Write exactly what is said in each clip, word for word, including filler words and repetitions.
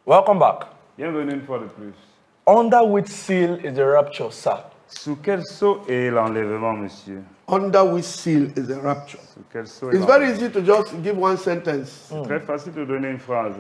Welcome back. Bienvenue une fois de plus. Under which seal is the rapture, sir? Sous quel sceau est l'enlèvement, monsieur? Under which seal is the rapture? Sous quel sceau est It's very l'enlèvement? easy to just give one sentence, C'est très facile de donner une phrase,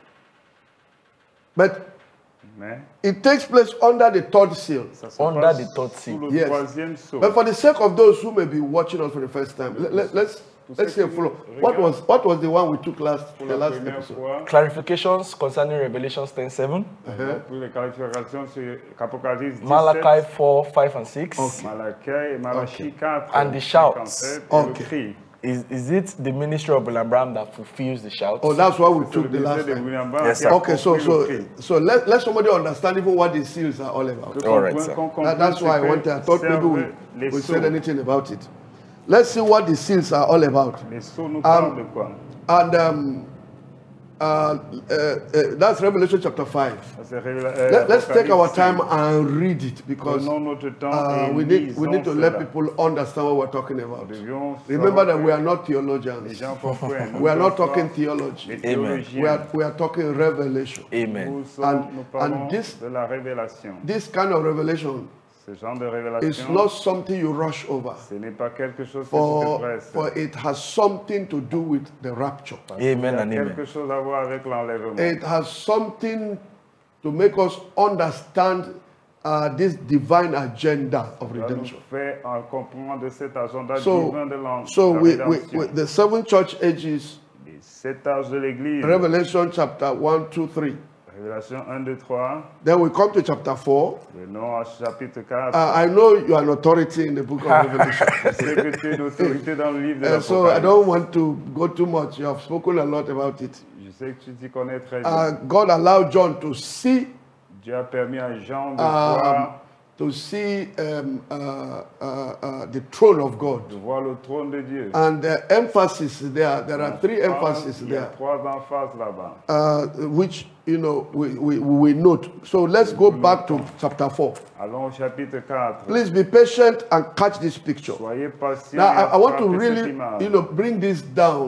but mais it takes place under the third seal. ça se Under passe the third sous seal. le Yes. troisième sceau. But for the sake of those who may be watching us for the first time, let, let, let's let's say follow. What was what was the one we took last Pour the la last première episode? fois, Clarifications concerning Revelations ten seven, pour les qualifications sur Apocalypse Malachi dix-sept, four, five and six. Malachi, Malachie quatre, And the shouts. cinquante-sept, et Okay. le cri. Is, is it the ministry of William Branham that fulfills the shout? Oh, that's what we C'est took le the ministère last de time. William Branham Yes, qui a sir. Okay, so compris so le cri. so let let somebody understand even what the seals are all about. Que All right, qu'on- sir. qu'on That, comprenne that's why I ce que wanted. I thought maybe we, servent les we sceaux. said anything about it. Let's see what the seals are all about. Les sceaux nous parlent de quoi? And um, uh, uh, uh, that's Revelation chapter five. C'est Révéla- euh, Let, let's take our Apocalypse time cinq. and read it because Prenons notre temps uh, et we need we lisons need to let cela. people understand what we're talking about. Nous devions Remember savoir that we que are not les theologians. gens comprennent. Nous We are not sommes talking pas theology. les Amen. théologiens. We are we are talking revelation. Amen. Nous, sommes- And- nous parlons and this- de la révélation. This kind of revelation Ce genre de is révélation, not something you rush over. ce n'est pas quelque chose que tu te For, presses. for it has something to do with the rapture. Parce qu'il y a Amen and amen. quelque chose à voir avec l'enlèvement. It has something to make us understand uh, this divine agenda of Ça nous redemption. fait euh, comprendre cet agenda So, divin de l'en- so la we, we, rédemption. we, the seven church ages, Les sept âges de l'Église, Revelation chapter one, two, three. Révélation un, deux, trois, Then we come to chapter four. venons au chapitre quatre. Uh, I know you are an authority in the book of Revelation. Je sais que tu es une autorité dans le livre de Uh, so I l'Apocalypse. don't want to go too much. You have spoken a lot about it. Je sais que tu t'y connais très bien. Uh, God allowed John to see Dieu a permis à Jean de um, voir, to see um, uh, uh, uh, the throne of God. de voir le trône de Dieu. And the emphasis there, there are three Trois- emphases Il y a there, trois emphases là-bas. uh, which, you know, we, we, we note. So let's go back to chapter four. Allons au chapitre quatre. Please be patient and catch this picture. Soyez patients. Now, et I, I want to attrapez cette really, image. you know, bring this down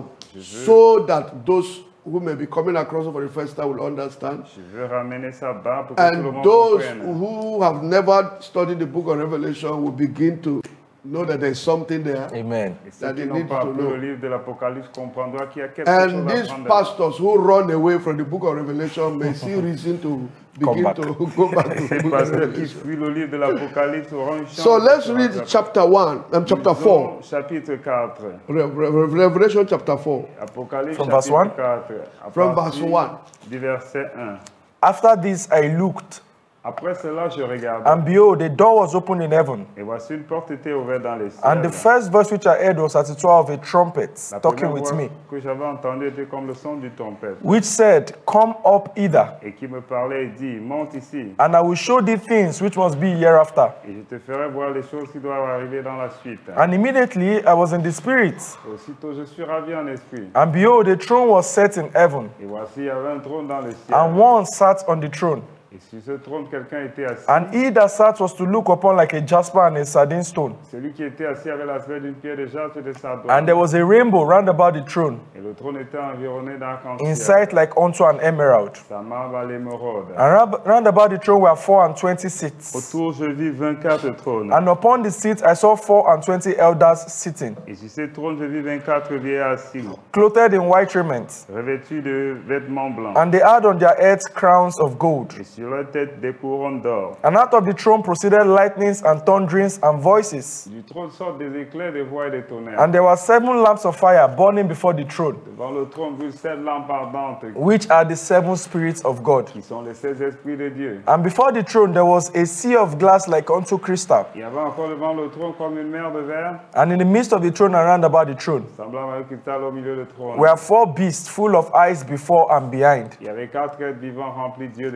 so that those who may be coming across it for the first time will understand. Je veux ramener ça bas pour que tout le And monde those comprenne. who have never studied the book of Revelation will begin to know that there's something there. Amen. Et ceux that qui they n'ont need pas to appris know. le livre de l'Apocalypse comprendront qu'il y a quelque And chose à these prendre. pastors who run away from the book of Revelation may see reason to begin back. to go back to the Ces book of pasteurs qui Revelation. fuient le livre de l'Apocalypse auront une chance. So let's de se read rattraper. chapter one and chapter four. Lisons Chapitre quatre. Re- Re- Revelation chapter four. Apocalypse From verse chapitre one? quatre. à From partir verse one. Du verset un. After this I looked, Après cela, je regardais. and behold, a door was opened in heaven. Et voici une porte était ouverte dans les cieux. And the first voice which I heard was as it were of a trumpet La talking première with voix me, que j'avais entendue était comme le son du trompette. which said, Come up hither, Et qui me parlait et dit, monte ici, and I will show thee things which must be hereafter. et je te ferai voir les choses qui doivent arriver dans la suite. And immediately I was in the spirit, Et aussitôt je suis ravi en esprit. and behold, a throne was set in heaven, Et voici, il y avait un trône dans les cieux. and one sat on the throne. Et sur ce trône, quelqu'un était assis. And he that sat was to look upon like a jasper and a sardine stone. Celui qui était assis avait l'aspect d'une pierre de jaspe et de sardonyx. And there was a rainbow round about the throne, Et le trône était environné in d'arc-en-ciel. sight like unto an emerald. Sa marbre à l'émeraude. And round- round about the throne were four and twenty seats. Autour, je vis vingt-quatre trônes. And upon the seats I saw four and twenty elders sitting, Et sur ces trônes, je vis vingt-quatre vieillards assis, clothed in white raiment. revêtus de vêtements blancs. And they had on their heads crowns of gold. Et sur leur tête, des couronnes d'or. And out of the throne proceeded lightnings and thunderings and voices. Du trône sortent des éclairs, des voix et des tonnerres. And there were seven lamps of fire burning before the throne, Devant le trône brûlent sept lampes ardentes, which are the seven spirits of God. qui sont les seize esprits de Dieu. And before the throne there was a sea of glass like unto crystal. Il y avait encore devant le trône comme une mer de verre, And in the midst of the throne and round about the throne semblable à un cristal au milieu du trône. were four beasts full of eyes before and behind. Il y avait quatre êtres vivants remplis d'yeux devant And et the derrière.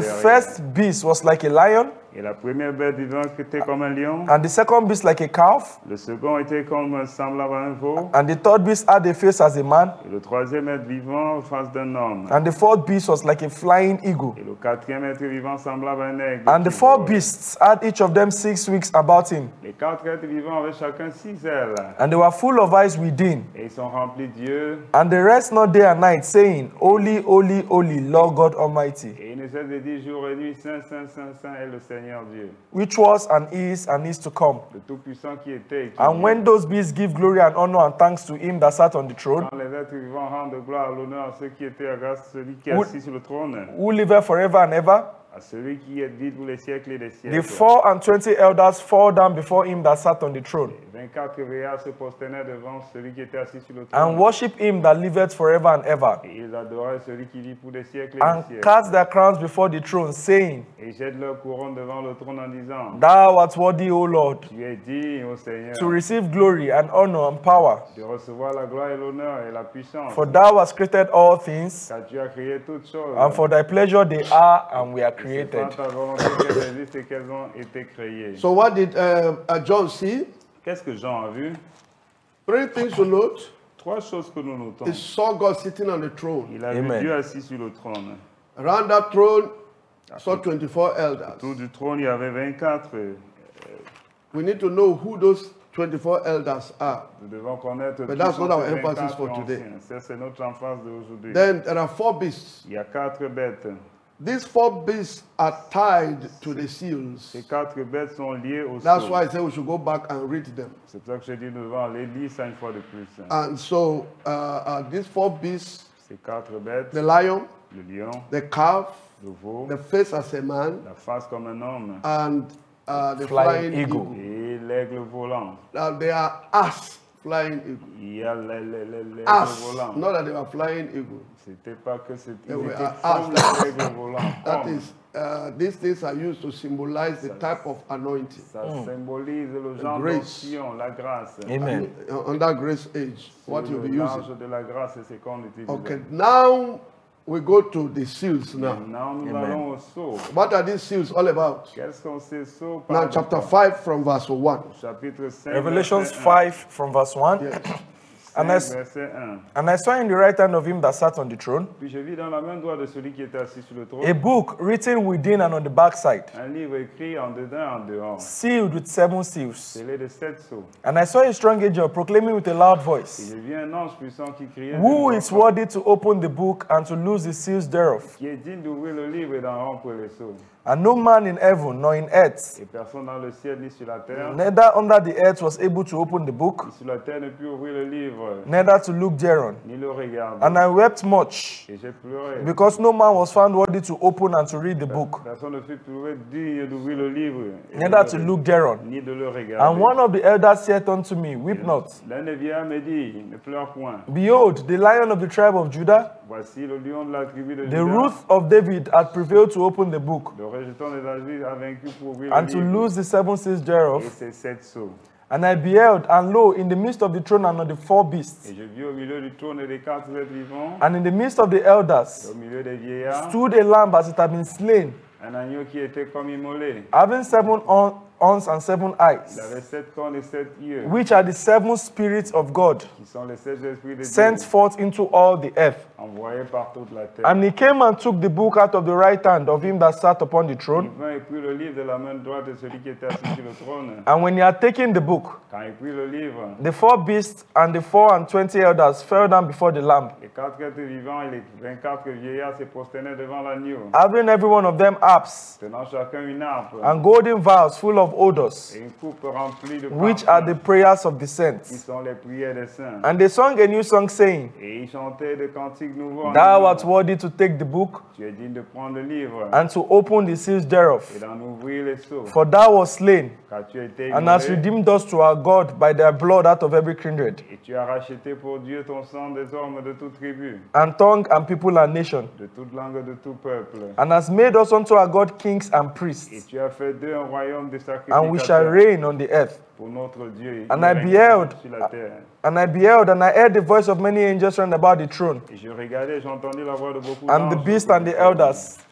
derrière. first beast was like a lion, Et la première bête vivante était comme un lion. and the second beast like a calf, Le second était comme semblable à un veau. and the third beast had a face as a man, Et le troisième être vivant en face d'un homme. and the fourth beast was like a flying eagle. Et le quatrième être vivant semblable à un aigle. And the qui four vole. beasts had each of them six wings about him, Les quatre êtres vivants avaient chacun six ailes. and they were full of eyes within. Et ils sont remplis d'yeux. And they rest not day and night, saying, Holy, holy, holy, Lord God Almighty, Et ils ne cessent de dire jour et nuit, Saint, Saint, Saint, Saint est le Seigneur Dieu. which was and is and is to come. Le Tout-Puissant qui était et qui And vient. when those beasts give glory and honor and thanks to him that sat on the throne, Quand les êtres vivants rendent gloire à l'honneur à ceux qui étaient à grâce à celui qui est Would- assis sur le trône, who liveth forever and ever, à celui qui est dit pour les siècles et des the siècles. four and twenty elders fall down before him that sat on the throne, vingt-quatre vieillards se prosternaient devant celui qui était assis sur le and trône. worship him that liveth forever and ever, Et ils adoraient celui qui vit pour des siècles et and des siècles. cast their crowns before the throne, saying, Et ils jettent leur couronne devant le trône en disant, Thou art worthy, O Lord, tu es digne, ô Seigneur, to receive glory and honor and power, de recevoir la gloire et l'honneur et la puissance. for thou hast created all things, Car tu as créé toutes choses. and for thy pleasure they are and were C'est par created. ta volonté qu'elles existent et qu'elles ont été créées. So what did uh, uh, John see? Qu'est-ce que Jean a vu? Three things to note. Trois choses que nous notons. He saw God sitting on the throne. Il a Amen. vu Dieu assis sur le trône. Around that throne, saw twenty-four elders. Autour du trône, il y avait vingt-quatre. euh, We need to know who those twenty-four elders are. Nous devons connaître But qui that's sont not our ces emphasis vingt-quatre for today. anciens. Ça, c'est notre emphase d'aujourd'hui. Then there are four beasts. Il y a quatre bêtes. These four beasts are tied to the seals. Ces quatre bêtes sont liées au That's sceau. why I say we should go back and read them. C'est pour ça que je dis nous devons aller lire ça une fois de plus. And so uh, uh, these four beasts, Ces quatre bêtes, the lion, le lion, the calf, le veau, the face as a man, la face comme un homme and uh, the Flying flying, eagle. eagle. et l'aigle volant. Now they are as flying eagle. Il y a l'ai- l'ai- l'ai- l'aigle As, volant. not that they were flying eagle. C'était pas que c'était They ils were étaient as. comme l'aigle volant. That comme. is, uh, these things are used to symbolize the type of anointing. Ça symbolise le genre grace. d'onction, la grâce. Amen. Uh, under grace age, what C'est you'll le be large using. de la grâce, c'est qu'on utilise. Okay, now we go to the seals now. Maintenant, nous Amen. allons au sceau. What are these seals all about? Quels sont ces sceaux? Now, par chapter rapport- five from verse one. Chapitre cinq, Revelations verset un. five from verse one. Yes. And I, cinq, verset un. and I saw in the right hand of him that sat on the throne Puis je vis dans la main droite de celui qui était assis sur le trône a book written within and on the backside, un livre écrit en dedans et en dehors, sealed with seven seals. scellé de sept sceaux. And I saw a strong angel proclaiming with a loud Et voice, je vis un ange puissant qui criait d'une Who voix is forte, worthy to open the book and to loose the seals thereof? qui est digne d'ouvrir le livre et d'en rompre les sceaux. And no man in heaven nor in earth, Et personne dans le ciel ni sur la terre, neither under the earth, was able to open the book, ni sur la terre ne put ouvrir le livre, neither to look thereon. ni le regarder. And I wept much, Et j'ai pleuré. because no man was found worthy to open and to read the book, Personne ne fut trouvé digne d'ouvrir le livre, et de neither le- to look thereon. ni de le regarder. And one of the elders said unto me, Weep not. L'un des vieillards me dit, ne pleure point. Behold, the lion of the tribe of Judah, Voici le lion de la tribu de the Juda. root of David, had prevailed to open the book Le rejeton des David a vaincu pour ouvrir and le to livre loose the seven seals et thereof. ses sept sceaux. And I beheld, and lo, in the midst of the throne and of the four beasts, Et je vis au milieu du trône et des quatre êtres vivants, and in the midst of the elders, au milieu des vieillards, stood a lamb as it had been slain, un agneau qui était comme immolé. having seven hor- horns and seven Il eyes, avait sept cornes et sept yeux, which are the seven spirits of God, qui sont les sept esprits de sent Dieu, forth into all the earth. envoyés par toute la terre. And he came and took the book out of the right hand of him that sat upon the Il throne. vint et prit le livre de la main droite de celui qui était assis sur le trône. And when he had taken the book, Quand il prit le livre, the four beasts and the four and twenty elders fell down before the Lamb, les quatre êtres vivants et les vingt-quatre vieillards se prosternaient devant l'agneau, having every one of them harps tenant chacun une harpe and golden vials full of odors, et une coupe remplie de which parfums, are the prayers of the qui saints. sont les prières des saints. And they sang a new song, saying, Et ils chantaient des cantiques nouveaux en Thou disant, art worthy to take the book tu es digne de prendre le livre and to open the seals et thereof. d'en ouvrir les sceaux, For thou wast slain, car tu as été and hast immolé, redeemed us to our God by thy blood out of every kindred, et tu as racheté pour Dieu ton sang des hommes de toute tribu, and tongue, and people, and nation, de toute langue, de tout peuple. and hast made us unto our God kings and Et priests, tu as fait d'eux un royaume de and we shall sacrificateurs reign on the earth. pour notre Dieu. And Nous I régnerons beheld- sur la terre. And I beheld, and I heard the voice of many angels round about the throne, Et je regardais, j'ai entendu la voix de beaucoup and the d'anges beast autour and du the trône. elders,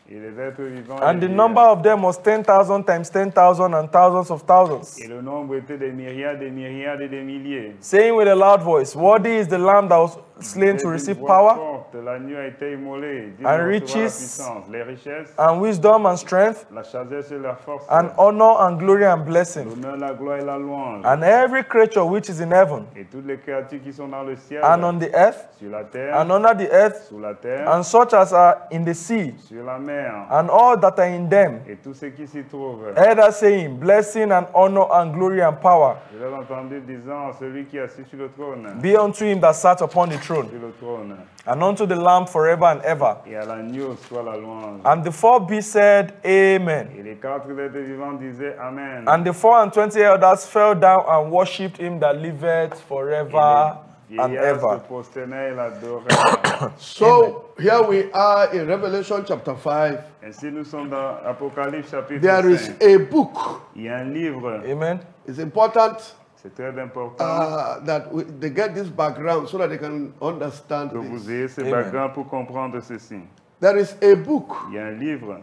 Et les êtres vivants And the étaient- number of them was ten thousand times ten thousand and thousands of thousands. Et le nombre était des myriades, des myriades et des milliers. Saying with a loud voice, Worthy is the Lamb that was slain to D'une receive voix power forte, l'agneau a été immolé. Dieu And recevra la riches puissance, les richesses, and wisdom and strength la sagesse et la force, and honor and glory and blessing. l'honneur, la gloire et la louange. And every creature which is in heaven Et toutes les créatures qui sont dans le ciel, and on the earth sur la terre, and under the earth sous la terre, and such as are in the sea sur la mer, and all that are in them, et tout ce qui s'y trouve. either saying, Blessing and honor and glory and power Je l'ai entendu disant, celui qui est assis sur le trône, be unto him that sat upon the throne, sur le trône, and unto the Lamb forever and ever. et à l'agneau soit la louange. And the four beasts said, Amen. Et les quatre êtres vivants disaient Amen. And the four and twenty elders fell down and worshipped him that liveth forever Et and les vieillards ever. se prosternaient et l'adoraient. So here we are in Revelation chapter five. Ainsi, nous sommes dans Apocalypse chapitre There is cinq. a book. Il y a un livre, Amen. It's important c'est très important uh, that we, they get this background so that they can understand que vous this. ayez ce Amen. background pour comprendre ceci. There is a book Il y a un livre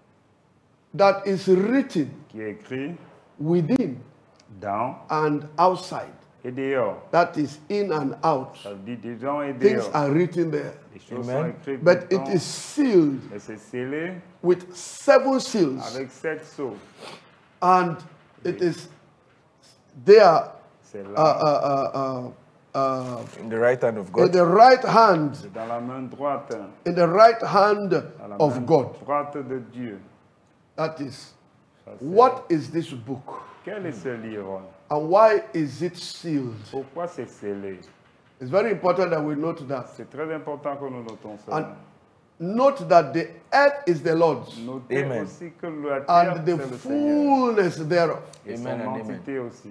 that is written qui est écrit within dans and outside. et dehors. That is in and out. Ça dit dedans et Things dehors. are written there. Les choses Amen. sont écrites But dedans, it is sealed et c'est scellé with seven seals. avec sept sceaux. And it is there C'est uh, là, uh, uh, uh, uh, In the right hand of in God. the right hand, c'est dans la main droite, in the right hand dans la of main God. droite de Dieu. That is, Ça, c'est- what is this book? Quel est ce livre? And why is it sealed? Pourquoi c'est scellé? It's very important that we note that. C'est très important que nous notons ça. And note that the earth is the Lord's Notez Amen. aussi que la terre, and c'est the le Seigneur. fullness thereof. Et Amen son and amen. entité aussi.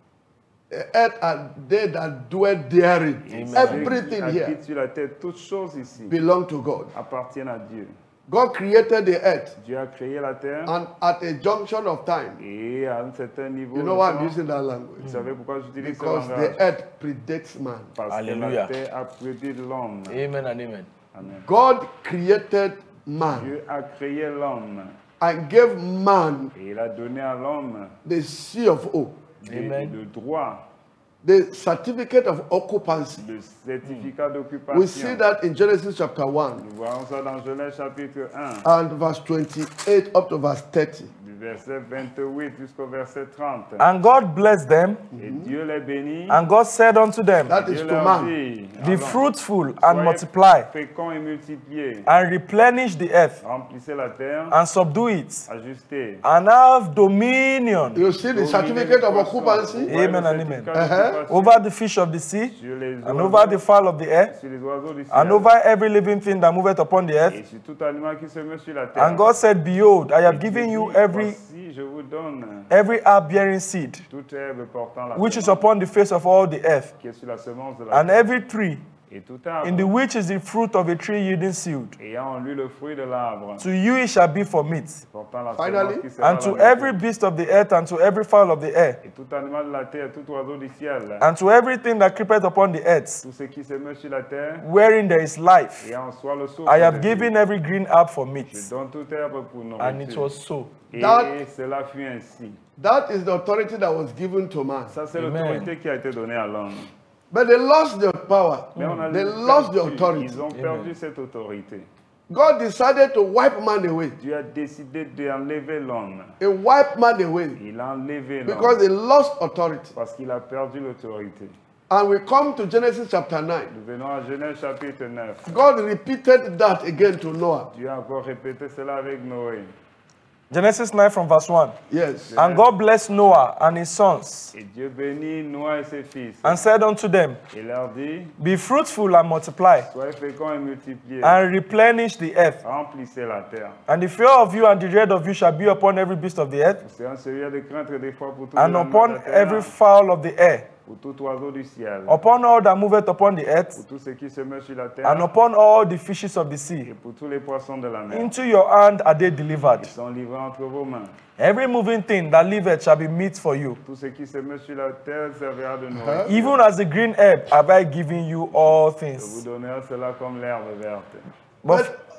The earth and they that dwell therein. Amen. Everything Ceux qui here habitent sur la terre, toutes choses ici belong to God. appartiennent à Dieu. God created the earth, Dieu a créé la terre and at a junction of time, et à un certain niveau, you know de why I'm temps, using that language? vous savez pourquoi j'utilise ce Because langage? the earth predates man. Parce Alléluia. que la terre a prédit l'homme. Amen and amen. Amen. God created man Dieu a créé l'homme and gave man et il a donné à l'homme the C of O, le, Amen. le droit, the certificate of occupancy. le certificat d'occupation. We see that in Genesis chapter one Nous voyons ça dans Genèse chapitre un, and verse twenty-eight up to verse thirty. du verset vingt-huit jusqu'au verset trente. And God blessed them, Et Dieu les bénit. and God said unto them, That is Dieu to leur man. dit, Be allons, fruitful and soyez multiply, féconds et multipliés, and replenish the earth, remplissez la terre, and subdue it, ajustez. and have dominion You see the certificate of occupancy Amen and amen. Uh-huh. over the fish of the sea, Sur les and oiseaux, over the fowl of the air, sur les oiseaux du ciel, and over every living thing that moveth upon the earth. et sur tout animal qui se meut sur la terre. And God said, Behold, I have Et Dieu given you dit, every Voici, je vous donne every herb bearing seed, toute herbe portant la which is semence, upon the face of all the earth, qui est sur la semence de la and terre, every tree et tout arbre, in the which is the fruit of a tree yielding seed. ayant en lui le fruit de l'arbre, To you it shall be for meat, portant la Finally, semence qui sera and to la every nourriture. beast of the earth, and to every fowl of the air, Et tout animal de la terre, tout oiseau du ciel, and to everything that creepeth upon the earth, tout ce qui se meut sur la terre, wherein there is life. et en soi le souffle I have de vie. given every green herb for Je meat. donne toute herbe pour And it nourriture. was so. Et That- cela fut ainsi. That is the authority that was given to man. Ça, c'est Amen. l'autorité qui a été donnée à l'homme. But they lost their power. Mais on a They perdu- lost the authority. Ils ont perdu cette autorité. God decided to wipe man away. Dieu a décidé d'enlever l'homme. He wiped man away Il a enlevé because l'homme he lost authority. parce qu'il a perdu l'autorité. And we come to Genesis chapter nine. Nous venons à Genèse chapitre neuf. God repeated that again to Noah. Dieu a encore répété cela avec Noé. Genesis nine from verse one. Yes. And God blessed Noah and his sons, Et Dieu bénit Noé et ses fils. and said unto them, Il leur dit, Be fruitful and multiply, soyez féconds et multipliez. and replenish the earth. Remplissez la terre. And the fear of you and the dread of you shall be upon every beast of the earth, C'est un sérieux de crainte des fois pour tout and animal de upon la terre, every fowl of the air, pour tout oiseau du ciel, upon all that moveth upon the pour earth, tout ce qui se meut sur la terre, and upon all the fishes of the et sea. pour tous les poissons de la mer. Into your hand are they delivered. Ils sont livrés entre vos mains. Every moving thing that liveth shall be meat for you. Tout ce qui se meut sur la terre servira de nourriture. Even as the green herb have I given you all Je vous things. donnerai cela comme l'herbe verte. But, But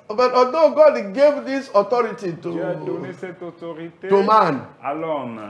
But although God gave this authority Dieu a donné to, cette autorité to man, à l'homme.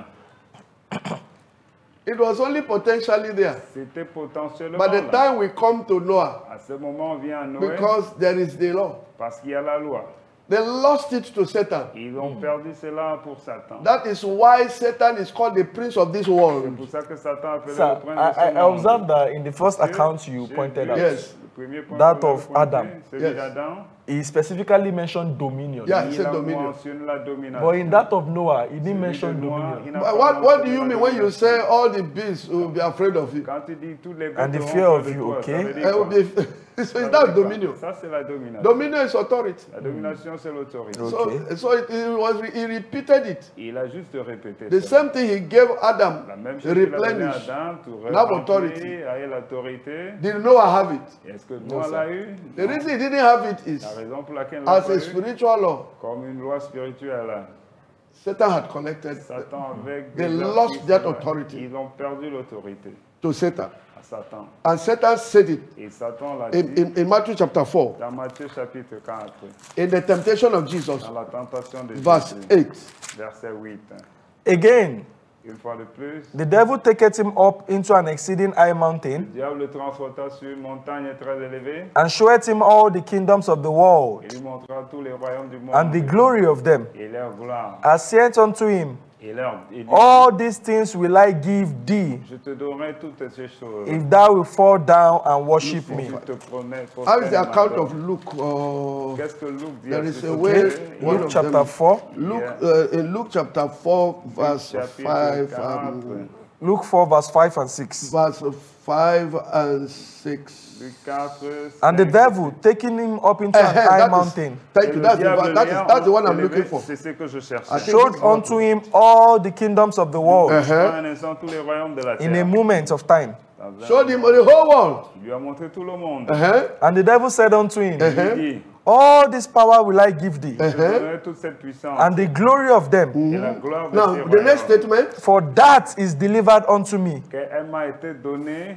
it was only potentially there. C'était potentiellement By the là. time we come to Noah, À ce moment, on vient à Noé because there is the law, parce qu'il y a la loi. they lost it to Satan. Ils ont perdu cela pour Satan. That is why Satan is called the prince of this C'est world. pour ça que Satan a appelé Sir, le prince I, de ce I I monde. observed that in the first J'ai- account you j'ai pointed vu out, Yes. Le premier point That que vous avez of pointé, Adam. celui Yes. d'Adam. he specifically mentioned dominion. Yeah, he Il said a dominion. mentionné la domination. But in that of Noah, he didn't Celui de mention Noé, dominion. il n'a But pas what, what do mentionné you la mean when you domination. say all the beasts will be afraid of you? Quand tu dis tous les And the bêtes fear auront of peur de you, toi, okay? ça veut dire Uh, quoi? will be- so Ça is veut that dire quoi? dominion? Ça, c'est la domination. Dominion is authority. La domination, c'est l'autorité. Okay. So, so it, it was, he repeated it. Il a juste répété The ça. same thing he gave Adam, La même chose qu'il a donné à replenish. Adam, tout Now authority. remplir, a eu l'autorité. Did Noah have it? Est-ce que Noah l'a eu? The Non. reason he didn't have it is, La raison pour laquelle il l'a as pas a eu, spiritual law, comme une loi spirituelle, Satan had collected Satan avec They des lost artistes, that authority. Ils ont perdu l'autorité to Satan. à Satan. And Satan said it Et Satan l'a in, dit in, in Matthew chapter four, dans Matthieu chapitre quatre, in the temptation of Jesus, dans la tentation de verse Jésus, eight. verset huit. Again, Une fois de plus, the devil taketh him up into an exceeding high mountain, le diable le transporta sur une montagne très élevée and showeth him all the kingdoms of the world, et lui montra tous les royaumes du monde and the glory of them, et leur gloire. and saith unto him, Et leur et lui, all these things will I give thee, je te donnerai toutes ces choses. if thou wilt fall down and worship me. Tu te prenais pour How is the faire account ma of Luke? Uh, Qu'est-ce que Luc dit there à is ce a sujet? way- Il y a one Luke of chapter them- four. Luke, Yeah. uh, in Luke chapter four, verse chapitre five, quatre, um, Luke four, verse five and six. verse five and six. Luc quatre, And the cinq, devil, taking him up into Eh, an eh, high that is- mountain, thank Et you. le That's the, diable one- that is, l'ayant that's the one I'm élevé, looking for. C'est ce que je I cherchais. think showed this one- unto him all the kingdoms of the world Uh-huh. Un instant, tous les royaumes de la terre. in a moment of time. Dans un Showed him moment. the whole world. Il lui a montré tout le monde. Uh-huh. And the devil said unto him, Uh-huh. Il dit, all this power will I give thee, je te Uh-huh. donnerai toute cette puissance and the glory of them, et la gloire de Now, ces the next royaumes. statement, for that is delivered unto me, Qu'elle m'a été donnée,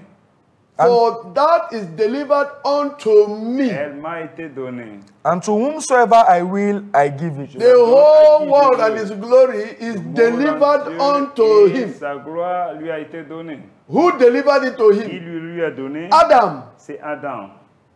for that is delivered unto me. elle m'a été donnée. and to whomsoever I will, I give it. The whole world and his glory is Mon delivered Dieu unto et him. Sa gloire lui a été donnée. Who delivered it to Qui him? lui, lui a donné? Adam. C'est Adam.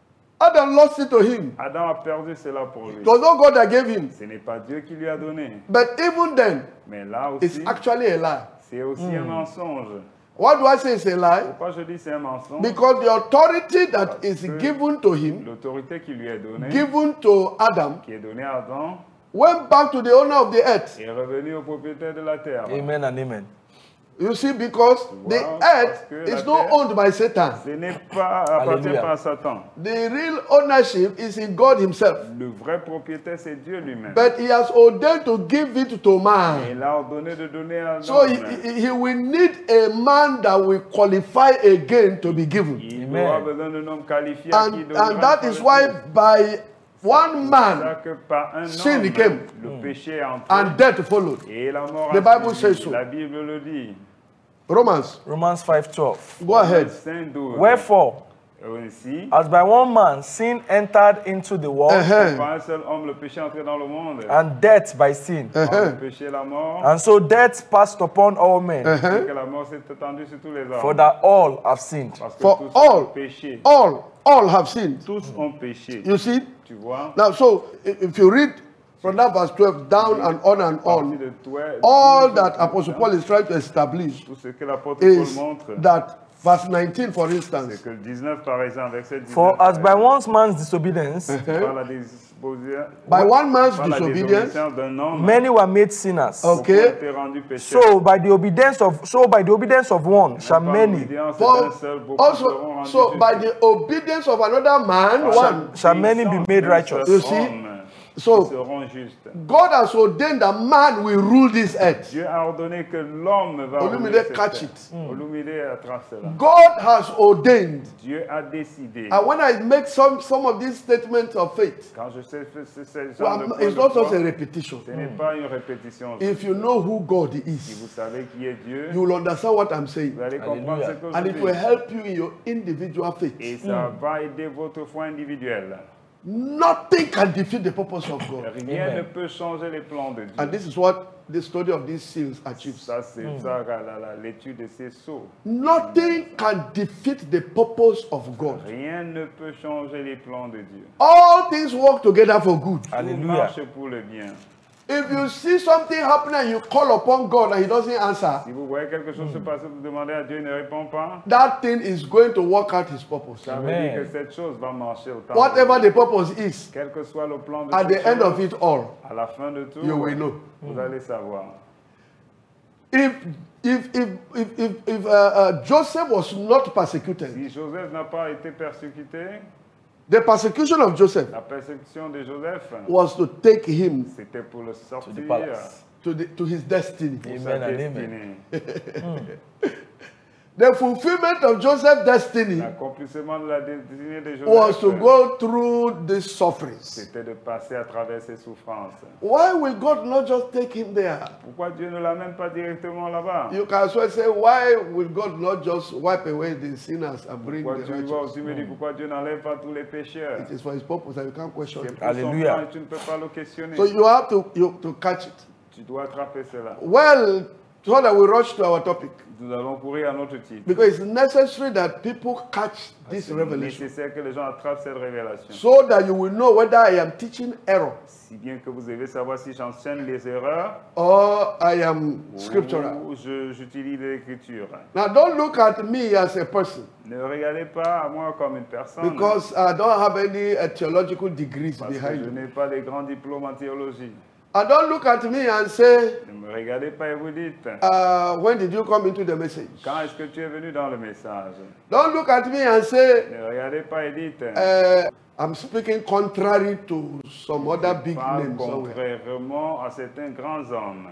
Adam lost it to him. Adam a perdu cela pour lui. It was not God that gave him. Ce n'est pas Dieu qui lui a donné. But even then, Mais là it's aussi, actually a lie. c'est aussi un mensonge. Why do I say it's a lie? Pourquoi je dis c'est un mensonge? Because the authority that is que given to him, L'autorité qui lui est donnée, given to Adam, qui est donnée à Adam, went back to the owner of the earth. est revenue au propriétaire de la terre. Amen and amen. You see, because the Wow, earth parce que is la not terre- owned by Satan. Ce n'est pas, appartient Alléluia. pas à Satan. The real ownership is in God himself. Le vrai propriétaire, c'est Dieu lui-même. But he has ordained to give it to Et man. il a ordonné de donner à l'homme. So he, he- he will need a man that will qualify again to be given. Il Amen. aura besoin d'un homme qualifié à qui And, donnera and that une is fois why de plus. by one C'est man ça que par un sin homme, came. le péché est entré and death followed. et la mort The a Bible suivi. says so. La Bible le dit. Romans, Romans five twelve. go ahead. cinq douze. Wherefore, Ainsi, as by one man sin entered into the world, Uh-huh. par un seul homme, le péché est entré dans le monde. and death by sin, Par Uh-huh. le péché, la mort. and so death passed upon all men, Uh-huh. Et que la mort s'est étendue sur tous les hommes. for that all have sinned. Parce que For tous all. ont péché. All, all have sinned. Tous ont péché. You see? Tu vois? Now, so i- if you read from that verse twelve down and on and Partie on, de toi, all douze, that Apostle Paul is trying to establish tout ce que l'apôtre Paul is montre, that verse nineteen, for c'est instance, que le dix-neuf, par exemple, verset dix-neuf, For as by par one man's disobedience, par la disposi- by one man's par la disobedience, désobéissance d'un homme, many were made sinners. beaucoup okay, ont été rendus pécheurs. So by the obedience of so by the obedience of one shall Par many l'obédience for d'un seul, beaucoup seront also, rendus so by justes. the obedience of another man, one, shall many be made righteous. You see? So- Ils seront justes. God has ordained that man will rule this earth. Dieu a ordonné que l'homme va Olumide rouler cette catch terre. it. Olumide attrape cela. God has ordained. Dieu a décidé. And when I make some, some of these statements of faith, Quand je sais ce ce- ce genre well, de I'm- point it's de not just foi, a repetition. ce n'est pas une répétition. If you know who God Si is, vous savez qui est Dieu, you will understand what I'm saying. vous allez comprendre ce que je And it dis. will help you in your individual Et faith. ça va aider votre foi individuelle. Nothing can defeat the purpose of God. Rien Amen. ne peut changer les plans de Dieu. And this is what the study of these seals achieves. Ça, c'est ça, la- la- l'étude de ces sceaux. Nothing can defeat the purpose of God. Rien ne peut changer les plans de Dieu. All things work together for good. Tout Alléluia. marche pour le bien. If you see something happening and you call upon God and He doesn't answer, Si vous voyez quelque chose se passer, vous demandez à Dieu, il ne répond pas. that thing is going to work out His purpose. Ça veut Amen. dire que cette chose va marcher au temps. Whatever the purpose is, Quel que soit le plan de at cette the end chose, of it all, à la fin de tout, you will know. vous allez savoir. If if if if if, if uh, uh, Joseph was not persecuted, Si Joseph n'a pas été persécuté, the persecution of Joseph la persécution de Joseph, was to take him c'était pour le sortir the palace. to the, to his destiny. pour sa Amen and amen. destinée. The fulfillment of Joseph's destiny L'accomplissement de la destinée de was to Joseph, go through these sufferings. c'était de passer à travers ses souffrances. Why will God not just take him there? Pourquoi Dieu ne l'amène pas directement là-bas? You can as well say, why will God not just wipe away the sinners and bring Pourquoi the tu vas righteous? aussi me dire pourquoi Dieu n'enlève pas tous les pécheurs? It is for His purpose and you can't question C'est it. pour son Alléluia. plan et tu ne peux pas le questionner. So you have to you, to catch it. Tu dois attraper cela. Well, so that we rush to our topic. Nous allons courir à notre titre. Because it's necessary that people catch this C'est revelation. nécessaire que les gens attrapent cette révélation. So that you will know whether I am teaching error Si bien que vous devez savoir si j'enseigne les erreurs or I am scriptural. ou je- j'utilise l'écriture. Now don't look at me as a person Ne regardez pas à moi comme une personne. because I don't have any uh, theological degrees Parce que behind je me. n'ai pas de grands diplômes en théologie. And don't look at me and say, Ne me regardez pas et vous dites, uh, when did you come into the message? quand est-ce que tu es venu dans le message? Don't look at me and say, Ne regardez pas et dites, uh, I'm speaking contrary to some other big parle names somewhere. contrairement à certains grands hommes.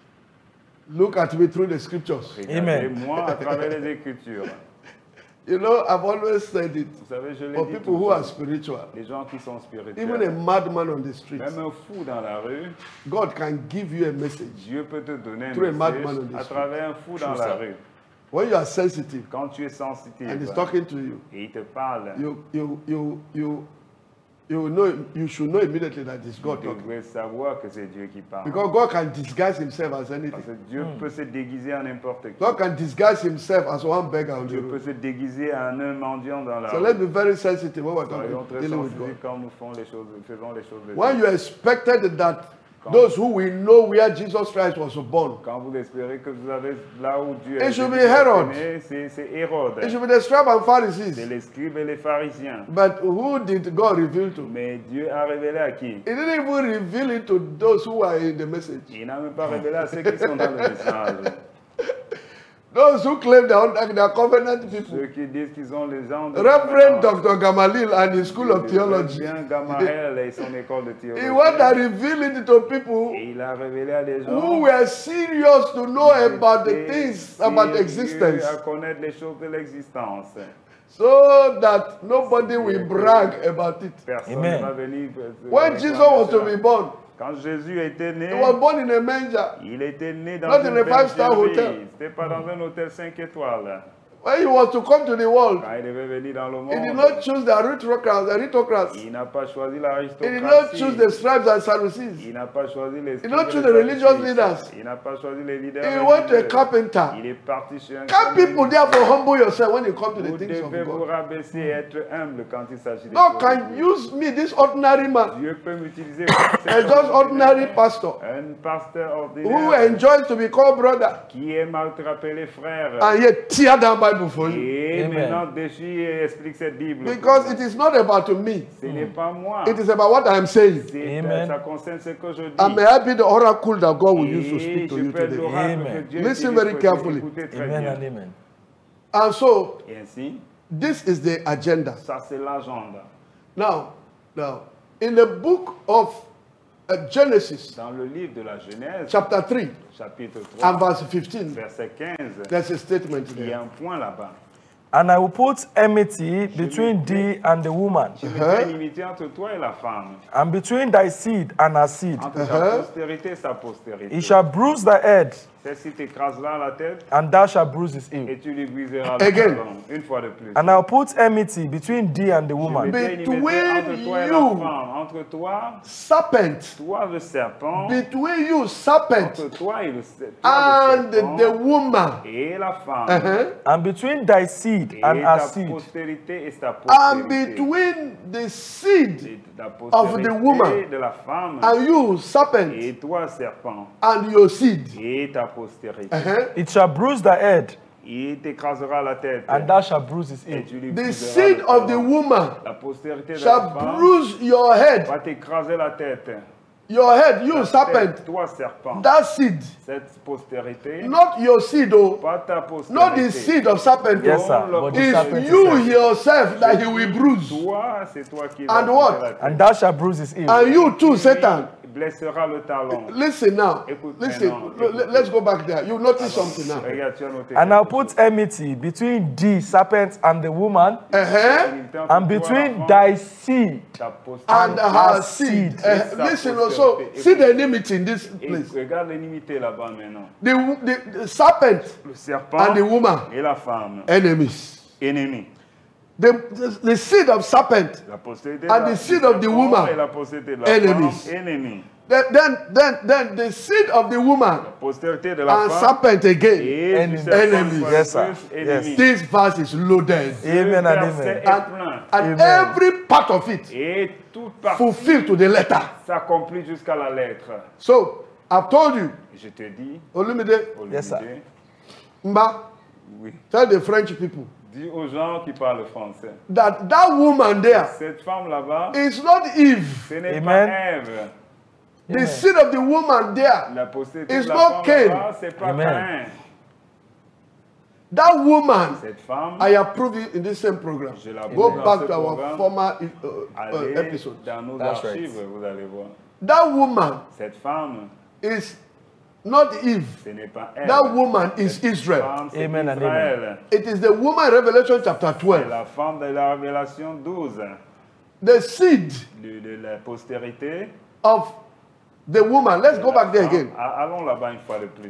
Look at me through the scriptures. Amen. Regardez-moi à travers les Écritures. You know, I've always said it Vous savez, je l'ai for dit people who are toujours, spiritual. les gens qui sont spirituels, Even a madman on the street, même un fou dans la rue, God can give you a message. Dieu peut te donner un Through a madman on message the à street. travers un fou dans True, la sir. rue. When you are sensitive Quand tu es sensitive and he's talking to you, et il te parle, you you you you you know you should know immediately that it's God tu talking. devrais savoir que c'est Dieu qui parle. Because God can disguise himself as Parce anything. que Dieu peut se déguiser en n'importe qui. God can disguise himself as one beggar on the Dieu peut road. se déguiser en un mendiant dans la So rue. let's be very sensitive when we're Soyons talking, très dealing with God. sensibles quand nous faisons les choses, faisons les choses de When Dieu. you expected that those who will know where Jesus Christ was born, Quand vous espérez que vous avez là où Dieu It est should be Jésus Herod. est né, c'est c'est Hérode. it should be the scribes and C'est Pharisees. les scribes et les pharisiens. But who did God reveal to? Mais Dieu a révélé à qui? He didn't even reveal it to those who are in the message. Il n'a même pas révélé à ceux qui sont dans le message. Those who claim they are, they are covenant people. Ceux qui disent qu'ils ont les gens de Reverend covenant. Doctor Gamalil and his school of theology. Bien Gamaliel et son école de théologie. He went and revealed it to people Et il a révélé à des gens who were serious to know about the things about sérieux existence, à connaître les choses de l'existence. so that nobody will brag about it. Personne Amen. ne va venir. euh, When réclamer Jesus was to cela. be born, Quand Jésus était né, he was born in a manger. il était né dans Not une in a five-star bergerie. hotel. C'était pas dans un hôtel cinq étoiles. When he was to come to the world, Quand il devait venir dans le he did monde, not choose the aristocrats, the aristocrats. il n'a pas choisi He did not l'aristocratie. choose the scribes and Sadducees. Il n'a pas choisi les did not scribes et choose les the religious Sadducéens. leaders. Il n'a pas choisi les leaders He went to a religieux. carpenter. Il est parti chez un Can people therefore humble yourself when you come to the Vous things of devez vous God? rabaisser et être humble quand il s'agit de God choses can de Dieu. use me, this ordinary man, Dieu peut m'utiliser a just ordinary pastor, un pasteur who ordinaire enjoys to be called brother, qui aime à te rappeler frère and yet tear down Bible for you. et Amen. maintenant déchire et explique cette Bible. Because it is not about me. Ce n'est pas moi. It is about what I am saying. C'est- Amen. Ça concerne ce que je dis. And may I be the oracle that God will use to Et speak to je you peux être today. l'oracle Amen. que Dieu Listen utilise very pour carefully. écouter très Amen bien. and amen. And so, Et ainsi, this is the agenda. ça c'est l'agenda. Now, now, in the book of uh, Genesis, Dans le livre de la Genèse, chapter three, chapitre and trois, verse fifteen, verset quinze, there's a statement il y a there. un point là-bas. And I will put enmity between thee and the woman, Je mettrai une inimitié entre toi et la femme, and between thy seed and her seed. entre Uh-huh. sa postérité et sa postérité. He shall bruise thy head, Celle-ci t'écrasera la tête and thou shalt bruise his et heel. tu lui briseras le Again. talon. Une fois de plus. And I'll put enmity between thee and the Je woman, mettrai une Between inimitié entre toi et la you. femme. Entre toi, Serpent. toi le serpent. Between you, serpent, Entre toi et le, se- toi, le and serpent. the woman. Et la femme. Uh-huh. and between thy seed Et and her ta seed. postérité et sa And postérité. between the seed Et la of postérité the woman de la femme. and you, serpent, Et toi, serpent. and your seed. Et ta postérité. Uh-huh. It shall bruise thy head, Il t'écrasera la tête. and thou shalt bruise his Et heel. tu lui The briseras seed le of the talon. woman La postérité de la shall femme bruise your head. va t'écraser la tête. Your head, you, La serpent. tête, toi, serpent. That seed. Cette postérité, Not your seed, oh. pas ta postérité. Not the seed of serpent. Yes, oh. sir. Don't But the It's serpent you is yourself that he will bruise. Toi, c'est toi qui And vas briser what? la tête. And thou shalt bruise his heel. And you too, Satan. Il blessera le talon. Listen now. Écoute Listen. maintenant, L- Let's go back there. You notice something now. Regarde, tu as noté. And I'll quelque put chose. enmity between thee, serpent, and the woman, Uh-huh. L'unité entre and toi et la between femme, thy seed ta And postérité. her her seed. seed. Uh, Yes, listen that also. was See the enmity in this Et place. regarde l'inimité là-bas maintenant. The, the, the serpent Le serpent and the woman, et la femme, enemies. ennemis. The, the, the seed of serpent. La postérité And de la- the seed du of the serpent woman, et la postérité de la enemies. femme, ennemis. Then, then, then, then the seed of the woman La postérité de la and femme serpent again. et du Enemies. serpent, Enemies. une fois Yes, de sir. plus, Yes. ennemis. This verse is loaded. Amen and Le verset amen. est And, plein. and Amen. every part of it Et toute partie fulfilled to the letter. s'accomplit jusqu'à la lettre. So, I've told you, Je te dis, Olumide, Yes, sir. Olumide, Mba, oui, tell the French people dis aux gens qui parlent français. that that woman there Cette femme là-bas, is not Eve. ce n'est Amen. pas Ève. The seed of the woman there, La postérité It's de la not femme Cain. là-bas, c'est pas Amen. Caïn. that woman, Cette femme, I approve it in this same program. Je l'approve Go dans back ce to our programme. former uh, uh, allez episode. dans nos That's archives, right. vous allez voir. That woman Cette femme, is not Eve. ce n'est pas Ève. That woman is Cette Israel. femme, c'est Amen and Israël. It is the woman, Revelation chapter C'est twelve. la femme de la Révélation douze. The seed De, de la postérité. of the woman. Let's go back there again. Ah, allons là-bas une fois de plus.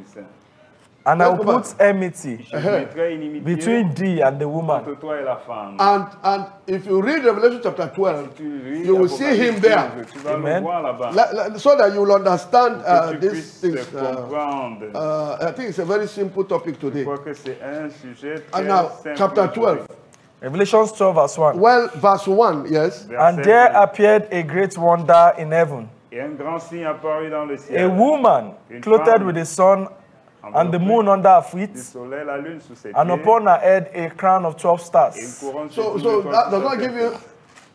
And I'll Let's go put enmity Je mettrai inimitié between thee and the woman, entre toi et la femme. And and if you read Revelation chapter twelve, Tu lis you will see him there. Apocalypse, Tu vas Amen. le voir là-bas. la- la- so that you will understand uh, Que tu these puisses things. Uh, comprendre. uh, I think it's a very simple topic Je today. crois que c'est un sujet And très now, simple. chapter twelve. Revelation twelve, verse one. Well, verse one, yes. Verset And there un. appeared a great wonder in heaven, Et un grand signe apparut dans le a ciel. woman Une clothed femme with the sun and the moon under her feet, Du soleil, la lune sous ses and pieds. upon her head a crown of twelve Et une stars. couronne So, sur so douze that étoiles does sur not sa give tête. you,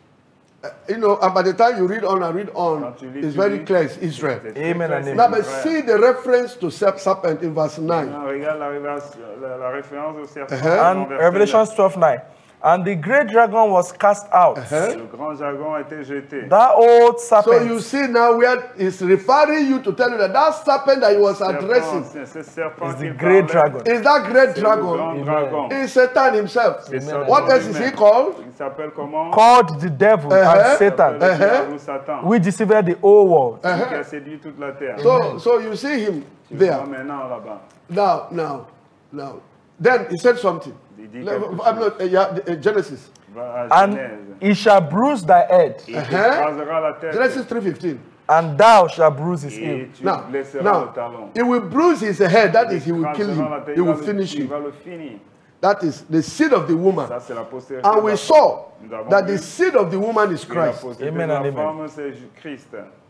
uh, you know, and by the time you read on and read on, Quand tu lis, it's tu very lis. clear, it's Israel. C'est très Amen clair, and c'est amen. Now, but Israël. see the reference to serp- serpent in verse nine. Maintenant, regarde la, révélation- la, la référence au serpent. Uh-huh. dans And verset Revelation neuf. twelve nine. And the great dragon was cast out, Uh-huh. Le grand dragon a été jeté. that old So you serpent, see now where it's referring you to tell you that that serpent that he was Serpent, addressing c'est ce serpent is the qu'il great parlait. dragon. is that great C'est le grand dragon. dragon. Is Satan himself. C'est Satan What else is he lui-même. called? Il s'appelle comment? called the devil Uh-huh. and Il Satan, s'appelle le Uh-huh. diable ou Satan. which deceived the whole world. Celui qui a séduit toute la terre. So, so you see him Tu le vois there. maintenant là-bas. Now, now, now. Then he said something. Il dit Le- quelque I'm chose. not, uh, yeah, the- uh, Genesis. Va à And Genèse. he shall bruise thy head, Il Uh-huh. t'écrasera la tête. Genesis three fifteen. and thou shalt bruise his heel. Et tu Now, blesseras now, le talon. he will bruise his head. That is, he will Il kill écrasera la him. tête, He il va will le- finish Il him. va le finir. That is the seed of the woman. Ça, c'est la postérité. And de we la saw Nous avons that vu the seed of the woman is que la Christ. postérité Amen de la and amen. femme, c'est Christ.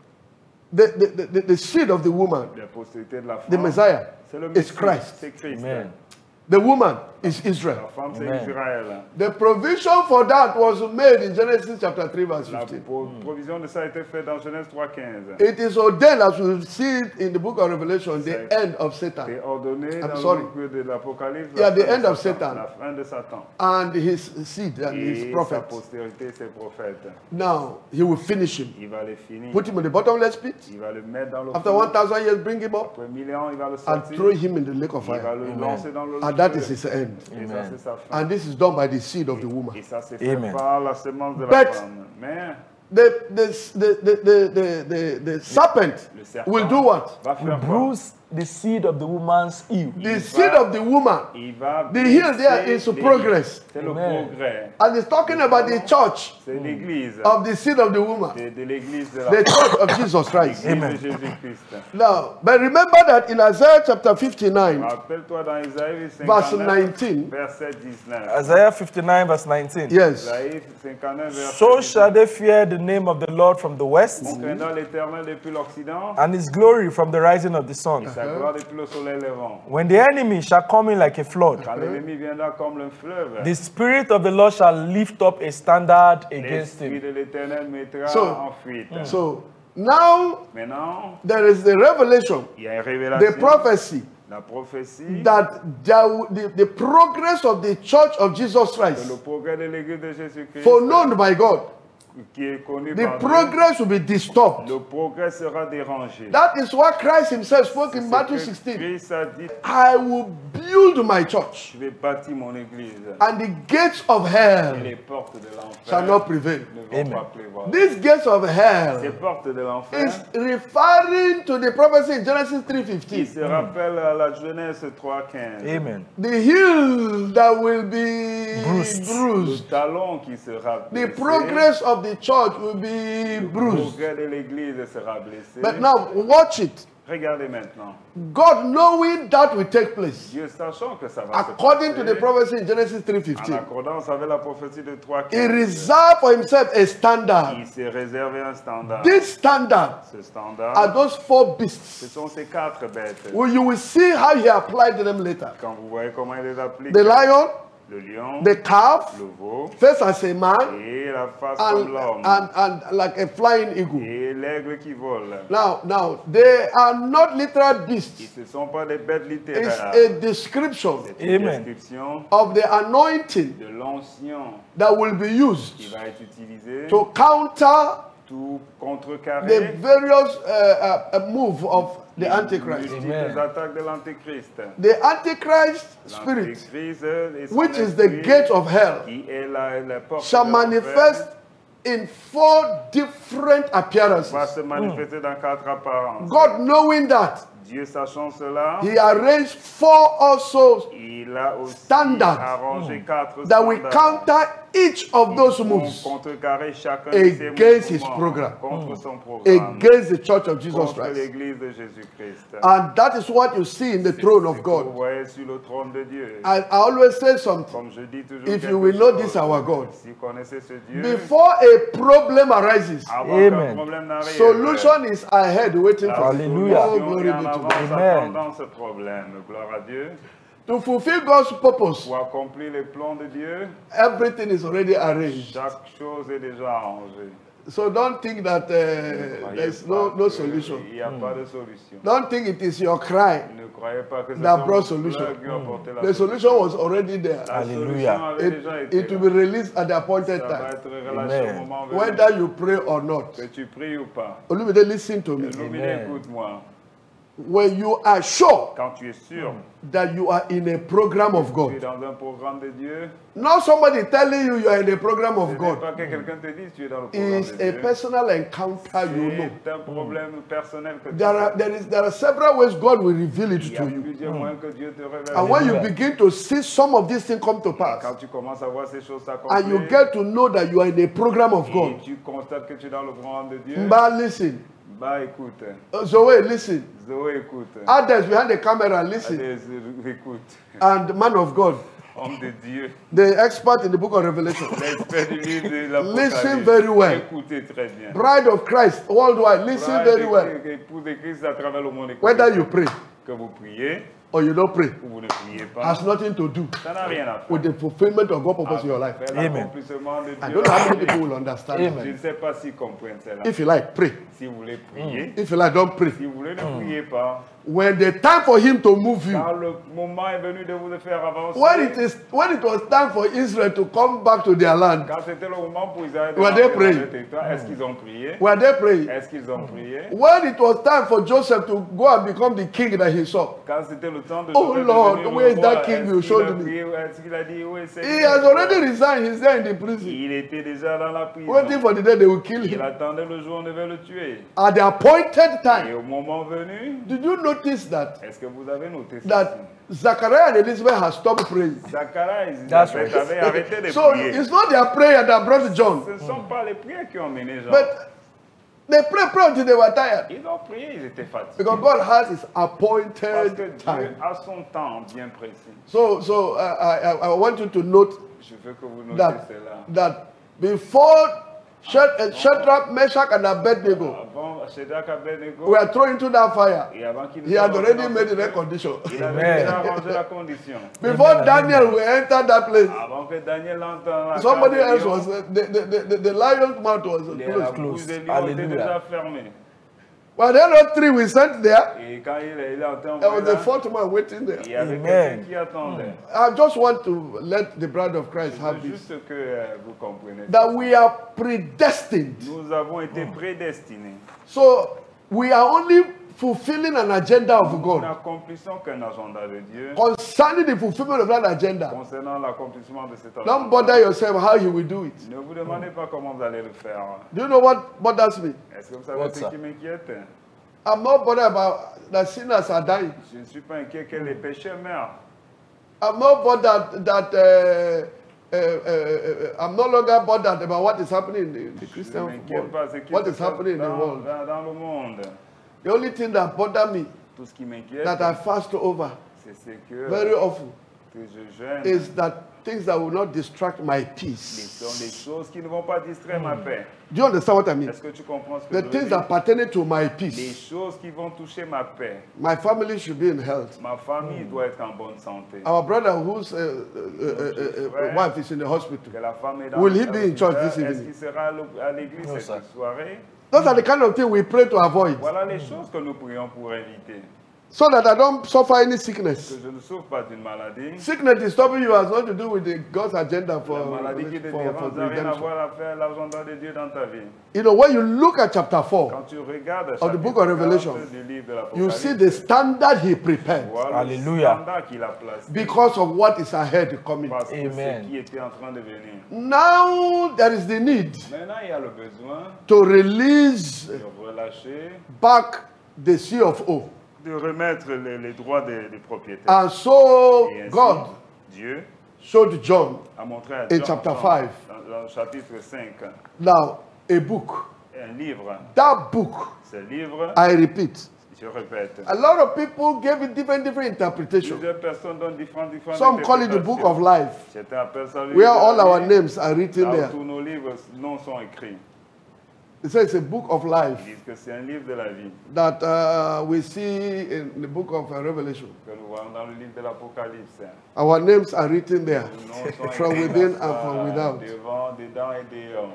The, the, the, the, the seed of the woman, La postérité de la femme, the Messiah, c'est le is Messie, Christ. c'est Christ. Amen. The woman is La Israel. femme, c'est Amen. Israël. The provision for that was made in Genesis chapter three, verse La fifteen. pro- provision de ça a été faite dans Genèse trois quinze. It is ordained, as we see it in the book of Revelation, the C'est- end of C'est Satan ordonné I'm dans sorry. le livre de l'Apocalypse. Yeah, la the fin end de of Satan. Satan. La fin de Satan. and his seed and his Et sa prophets. postérité, ses prophètes. Now he will finish him. Il va les finir. Put him in the bottomless pit. Il va le mettre dans le After feu. one thousand years, bring him up Après mille ans, il va le and sortir. throw him in the lake of Il va fire. le lancer dans le And that feu. is his end. Et ça, c'est sa fin. And this is done by the seed of the woman. Et ça, c'est fait Amen. par la semence de la But- femme. Mais the, the, the, the, the, the, the serpent Le serpent will do what? va will faire quoi? bruise the seed of the woman's heel. The seed of the woman. Il va The heel there blesser is les- progress. C'est le Amen. progrès. And it's talking about the church C'est l'église. of the seed of the woman. De, de l'église de la The church of Jesus Christ. l'église Amen. de Jésus-Christ. Now, but remember that in Isaiah chapter fifty-nine, Rappelle-toi dans Isaïe verse cinquante-neuf, nineteen. verset dix-neuf. Isaiah fifty-nine, verse nineteen. Yes. Isaïe cinquante-neuf, verset So dix-neuf. shall they fear the name of the Lord from the west, On craindra l'Éternel depuis l'Occident and his glory from the rising of the et sun. sa gloire depuis le soleil levant. When the enemy shall come in like a flood, Quand l'ennemi viendra comme le fleuve, the Spirit of the Lord shall lift up a standard against l'Esprit him. de l'Éternel mettra So- en fuite. So now Maintenant, there is the revelation, il y a une the révélation, prophecy la prophétie, that there will- the, the progress of the church of Jesus que le Christ, progrès de l'Église de Jésus-Christ, foreknown by God, qui est connu the par Dieu, progress will be disturbed. le progrès sera dérangé. That is what Christ himself spoke in C'est Matthew que sixteen. Christ a dit, I will build my church, je vais bâtir mon Église and the gates of et hell les portes de shall l'enfer not prevail. ne vont Amen. pas prévoir. These gates of Ces hell portes de l'enfer, is referring to the prophecy in Genesis three qui fifteen. se rappelle à la Genèse trois quinze. Amen. The heel that will be Bruised. Le talon qui sera The blessé, progress of the church will be le bruised. progrès de l'Église sera blessé. But now, watch it. Regardez maintenant. God knowing that will take place, Dieu sachant que ça va according se to passer, the prophecy in Genesis three en fifteen, accordance avec la prophétie de trois he quinze, reserved for himself a standard. il s'est réservé un standard. This standard Ce standard, are those four ce beasts. sont ces quatre bêtes. Well, you will see how he applied them later. Quand vous voyez comment il les applique, The lion, le lion, the calf, le veau face as a man, et la face comme and, l'homme and, and like a flying eagle. et l'aigle qui vole. Now, now, they are not literal Et beasts. ce ne sont pas des bêtes It's littéraires. a description C'est une Amen. description of the anointing de l'ancien that will be qui used va être utilisé to counter tout the contrecarrer various uh, uh, uh, move of the Antichrist. multiples Amen. attaques de l'Antéchrist. The Antichrist spirit, L'Antéchrist et son which is the esprit, gate of hell, qui est la, la porte shall de l'enfer, manifest in four different va appearances. se manifester dans quatre apparences. God knowing that, Dieu sachant cela, he arranged four also il a aussi standards arrangé quatre that will standards counter each of those qui vont moves contrecarrer chacun de ces against his mouvements program. contre son programme, against the church of Jesus contre Christ. l'église de Jésus-Christ. And that is what you see in the throne of Vous God. voyez sur le trône de Dieu. I, I always say something. Comme je dis toujours, If quelque you will know chose, this our God, si vous connaissez ce Dieu, before a problem arises, avant qu'un Amen. problème n'arrive, solution is ahead waiting la for you. Hallelujah. Oh, solution glory est en be to avance God. Amen. attendant ce problème. Gloire à Dieu. To fulfill God's purpose, Pour accomplir les plans de Dieu, everything is already arranged. chaque chose est déjà arrangée. So don't think that uh, Croyez there's pas no, no que solution. Il n'y a pas de solution. Don't think it is your cry. Ne croyez pas que c'est That son brought pleur solution. qui a apporté la The solution was already there. La Hallelujah. solution avait It, déjà été it là. will be released at the appointed Ça va time. être relâché Amen. au moment venu. Whether you pray or not. Que tu pries ou pas. Olumide, listen to me. Illuminé, Amen. écoute-moi. When you are sure Quand tu es sûr that you are in a program of que tu es God, dans un programme de Dieu, not somebody telling you you are in a program ce of n'est God, pas que quelqu'un te dise tu es dans le programme is de a Dieu. personal encounter you know. C'est un problème personnel que tu There are, as. there, is, there are several ways God will reveal it Il y to a you. plusieurs moyens que Dieu te révèle. And when you Hallelujah. begin to see some of these things come to Quand pass, tu commences à voir ces choses and you s'accomplir, get to know that you are in a program of et God, tu constates que tu es dans le programme de Dieu, Mba, listen. bah écoute, Uh, Zoe, listen. Zoé écoute, Others behind the camera, listen. Allez, écoute, And man of God, homme de Dieu, the expert in the book of Revelation, l'expert du livre de Listen l'Apocalypse, very well. écoutez très bien. bride of Christ worldwide, listen Bride very de- well. Épouse de Christ à travers le monde, écoutez. Whether you pray que vous priez or you don't pray ou vous ne priez pas, has nothing to do ça n'a rien à faire. with the fulfillment of God's purpose in your life. Avec Amen. l'accomplissement de I Dieu. don't know how many people will understand. Amen. Je ne sais pas s'ils comprennent cela. If you like, pray. Si vous voulez prier, If you like, don't pray. si vous voulez ne priez pas. When the time for him to move you, Car le moment est venu de vous le faire avancer. when it is when it was time for Israel to come back to their land, Quand c'était le moment pour Israël de Were rentrer they dans praying? le territoire, est-ce qu'ils ont prié? were they praying? Est-ce qu'ils ont prié? When it was time for Joseph to go and become the king that he saw, Quand c'était le temps de Oh Joseph Lord, de venir where le is that voir, king est-ce you qu'il showed a me? prié? Est-ce qu'il a dit oui, c'est he has already resigned. He's there in the prison, Il était déjà dans la prison. waiting for the day they will kill Il him. attendait le jour où on devait le tuer. At the appointed Et time, au moment venu, did you notice that est-ce que vous avez noté ça? that Zachariah and Elizabeth had stopped praying? Zacharie et That's Elisabeth right. avaient arrêté de So prier. it's not their prayer that brought John, Ce ne sont pas les prières qui ont mené Jean. but they prayed, prayed until they were tired. Ils ont prié, ils étaient fatigués. Because God has His Parce que appointed Dieu time. a son temps bien précis. So, so uh, I, I I want you to note Je veux que vous notiez that cela. that before Shad- uh, Shadrach, Meshach, and Abednego Avant Shadrach, Abednego, were thrown into that fire, et avant qu'il ne he had soit already dans made ce the feu, condition. il avait Amen. déjà arrangé la condition. Before Amen. Daniel will enter that place, Avant que Daniel entende la somebody cage else des lions, was uh, the, the, the, the lion's mouth was uh, les- la closed. bouche des lions était Alléluia. déjà fermée. Well, there are three we sent there. Et quand il, il a entendu There was a là, fourth man waiting there. il y avait Amen. quelqu'un qui attendait. I just want to let the bride of Christ Je have veux this. juste que euh, vous compreniez. That we are predestined. Nous avons été prédestinés. So we are only fulfilling an agenda of Nous God. n'accomplissons qu'un agenda de Dieu. Concerning the fulfillment of that agenda, Concernant l'accomplissement de cet don't agenda, bother yourself how you will do it. ne vous demandez pas comment vous allez le faire. Do you know what bothers me? Est-ce que vous savez What's ce that? qui m'inquiète? I'm not bothered about that sinners are dying. Je ne suis pas inquiet que les pécheurs meurent. I'm not bothered that uh, uh, uh, uh, I'm no longer bothered about what is happening in the, the Je ne Christian m'inquiète pas world. ce qui What se is passe happening in the dans, world. dans- dans le monde. The only thing that bothers me Tout ce qui m'inquiète, that I fast over c'est ce que, very often que je jeûne. is that things that will not distract my Les- peace. sont les choses qui ne vont pas distraire ma paix. Do you understand what I mean? Est-ce que tu comprends ce que The je veux things dire? that pertain to my Les peace. choses qui vont toucher ma paix. My family should be in health. Ma famille doit être en bonne santé. Our brother whose uh, uh, uh, uh, uh, wife is in the hospital. Que la femme est dans Will le he be in church this Est-ce evening? qu'il sera à l'o- à l'église No, cette sir. soirée? Those are the kind of things we pray to avoid, Voilà les choses que nous prions pour éviter. so that I don't suffer any sickness. Que je ne souffre pas d'une maladie. Sickness disturbing you has nothing to do with the God's agenda La for, maladie qui te for, for dérange n'a rien à redemption. voir avec l'agenda de Dieu dans ta vie. You know, when you look at chapter four, Quand tu regardes Of the book of Revelation, du livre de you see l'Apocalypse, the standard he prepared voilà Alléluia. le standard qu'il a placé because of what is ahead coming. parce que Amen. ce qui était en train de venir. Now there is the need Maintenant, il y a le besoin to release de relâcher, back the C of O. de remettre les, les droits des, des propriétaires. And so Et ainsi, God Dieu showed John a montré à In Jean, chapter Jean, five. dans, dans le chapitre cinq, now a book. un livre. That book, Ce livre, I repeat, je répète, a lot of people gave it different different interpretations. plusieurs personnes donnent différentes différentes Some call it the book of interprétations. life, Certains appellent ça le where livre de all la our vie. names are written Là où there. tous nos livres noms sont écrits. It says it's a book of Ils life disent que c'est un livre de la vie that uh, we see in the book of uh, Revelation. que nous voyons dans le livre de l'Apocalypse. Our names are written there Nos noms sont from écrits within là, and from without. devant, dedans et dehors.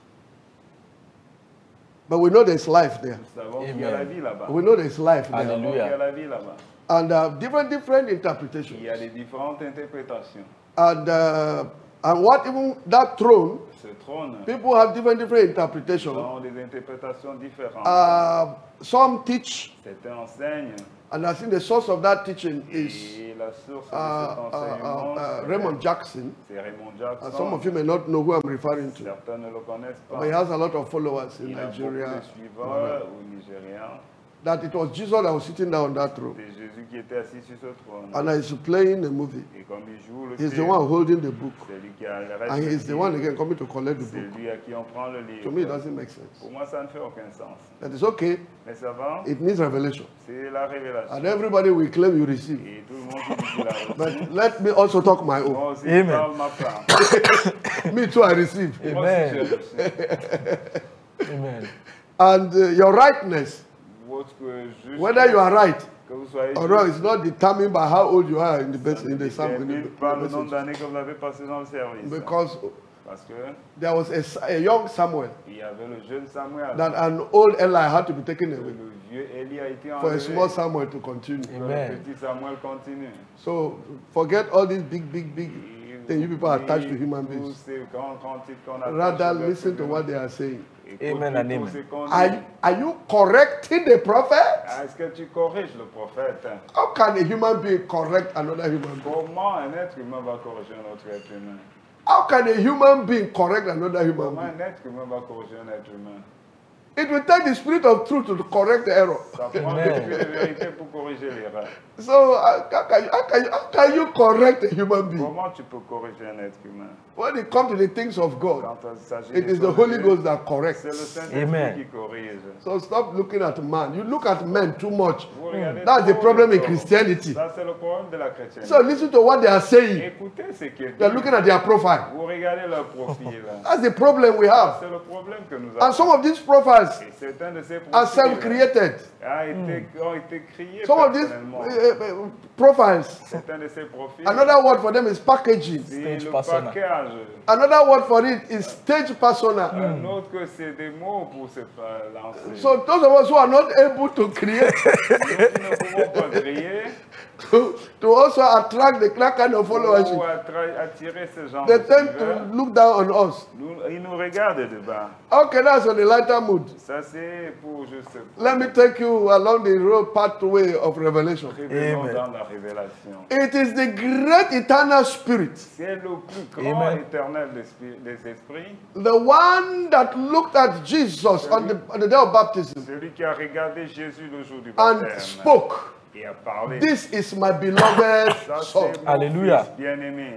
But we know there's life there. Nous savons qu'il y a la vie là-bas. We know there's life there. Nous savons qu'il y a Alléluia. la vie là-bas. And uh, different different interpretations. Il y a des différentes interprétations. And uh, and what even that throne, Ce trône, people have different different nous interpretations. avons des interprétations différentes. Uh, some teach, Certains enseignent and I think the source of that teaching is et la source uh, de uh, cet uh, enseignement, uh, c'est- Raymond Jackson. c'est Raymond Uh, Jackson. some of you may not know who I'm referring to, Certains ne le connaissent pas. but he has a lot of followers in Il a beaucoup Nigeria. de suivants au Nigérian. That it was Jesus that was sitting down on that throne, C'est Jésus qui était assis sur ce trône. and he's playing a movie. Et comme il joue le He's the film, one holding the book, c'est lui qui a le reste and du he's the livre. one again coming to collect the C'est book. lui à qui on prend le livre. To me, it doesn't make sense. Pour moi, ça ne fait aucun sens. That is okay. Mais ça va, It needs revelation, c'est la révélation. and everybody will claim you receive. Et tout le monde qui dit qu'il a reçu. But let me also talk my own. Moi aussi, Amen. je parle ma part. Me too, I receive. Moi aussi, j'ai Amen. reçu. Amen. And uh, your rightness, Votre juste- whether you are right que vous soyez or wrong, juste, is not determined by how old you are in the best in the ça ne psalm. In détermine the, pas the le nombre message. d'années que vous avez passé dans le service. Because Parce que there was a, a young Samuel il y avait le jeune Samuel. that an old Eli had to be taken away Le vieux Élie a été for a enlevé. small Samuel to continue. Que Amen. Le petit Samuel continue. So forget all these big, big, big things you people attach to human Tous beings. ces grands cantiques qu'on attache Rather, aux êtres listen to humains. what they are saying. Écoute Amen and plutôt amen. ce qu'on Are, dit. you- are you correcting the prophet? Est-ce que tu corriges le prophète? How can a human being correct another human being? Comment un être humain va corriger un autre être humain? How can a human being correct another human Comment being? un être humain va corriger un être humain? It will take the spirit of truth to correct the error. Ça prend Amen. l'esprit de vérité pour corriger l'erreur. So uh, how, can you, how, can you, how can you correct a human being? Comment tu peux corriger un être humain? When it comes to the things of God, Quand il s'agit it des is the choses de Holy Dieu, Ghost that c'est corrects. le Saint-Esprit Amen. qui corrige. So stop looking at man. You look at men too much. Vous regardez That's the trop problem les in hommes. Christianity. Ça, c'est le problème de la chrétienté. So listen to what they are saying. Écoutez ce qu'ils They are disent. looking at their profile. Vous regardez leur profil. That's the problem we have. C'est le problème que nous And avons. some of these profiles Et certains de ces are profils self-created. a été, ont été créés Some of these personnellement. uh, uh, profiles, Certains de ces profils, another word for them is packaging. c'est Stage le persona. package. Another word for it is stage persona. Un autre que c'est des mots pour se faire lancer. So those of us who are not able to create, Nous qui ne pouvons pas créer, to, to also attract the that kind of pour followership, attra- attirer ce genre they de tend suiveurs, to look down on us. nous, ils nous regardent de bas. Okay, that's on the lighter mood. Ça, c'est pour juste Let me take you along the road pathway of revelation. révéler Amen. dans la révélation. It is the great eternal spirit, C'est le plus grand Amen. éternel des esprits- des esprits, the one that looked at Jesus on the, on the day of baptism celui qui a regardé Jésus le jour du and baptême spoke, et a parlé. "This is my beloved Ça, son, c'est mon Alléluia. fils bien-aimé,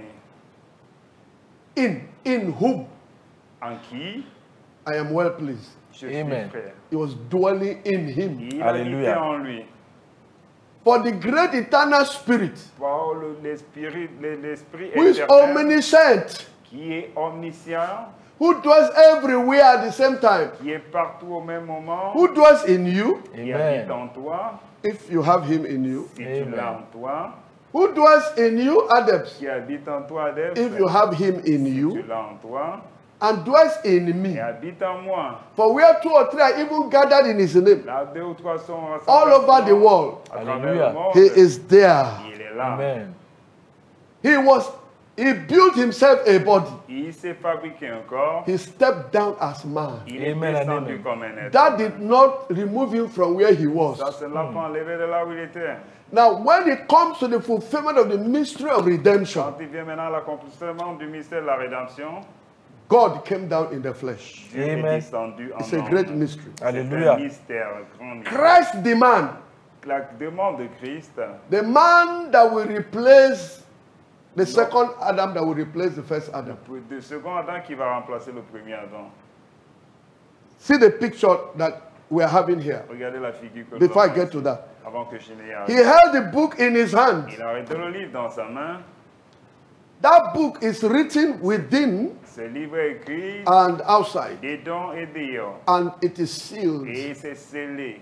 in, in whom en qui I am well pleased." je Amen. suis frère. He was dwelling in him. Il a Alléluia. habité en lui. For the great eternal spirit, Par le- l'esprit l'esprit who is éternel, omniscient, qui est omniscient, who dwells everywhere at the same time, qui est partout au même moment, who dwells in you, qui habite Amen. en toi, if you have him in you, si Amen. tu l'as en toi, who dwells in you, Adams, qui habite en toi, Adèle, if you have him in tu you, l'as en toi, and dwells in me. et habite en moi. For where two or three are even gathered in his name, Là, deux ou trois sont rassemblés all over the world, à travers Alléluia. le monde, he is there. il est là. Amen. He was, he built himself a body. Il s'est fabriqué un corps, He stepped down as man. il est Amen and descendu amen. comme un être. That did not remove him from where he was. Ça, c'est l'a pas enlevé de là où il était. Now, when it comes to the fulfillment of the mystery of redemption, Quand il vient maintenant à l'accomplissement du mystère de la rédemption, God came down in the flesh. Dieu est Amen. It's descendu en a homme. great mystery. C'est un Alléluia. mystère, un grand mystère. Christ demand, La demande de Christ, the man that will replace the second Adam, that will replace the first Adam. le second Adam qui va remplacer le premier Adam. See the picture that we are having here. Regardez la figure que nous Before I avons get ici, to that, avant que je n'aie he arrivé. held the book in his hand. Il a arrêté le livre dans sa main. That book is written within Ce livre est écrit and outside, dedans et dehors. and it is sealed. Et c'est scellé.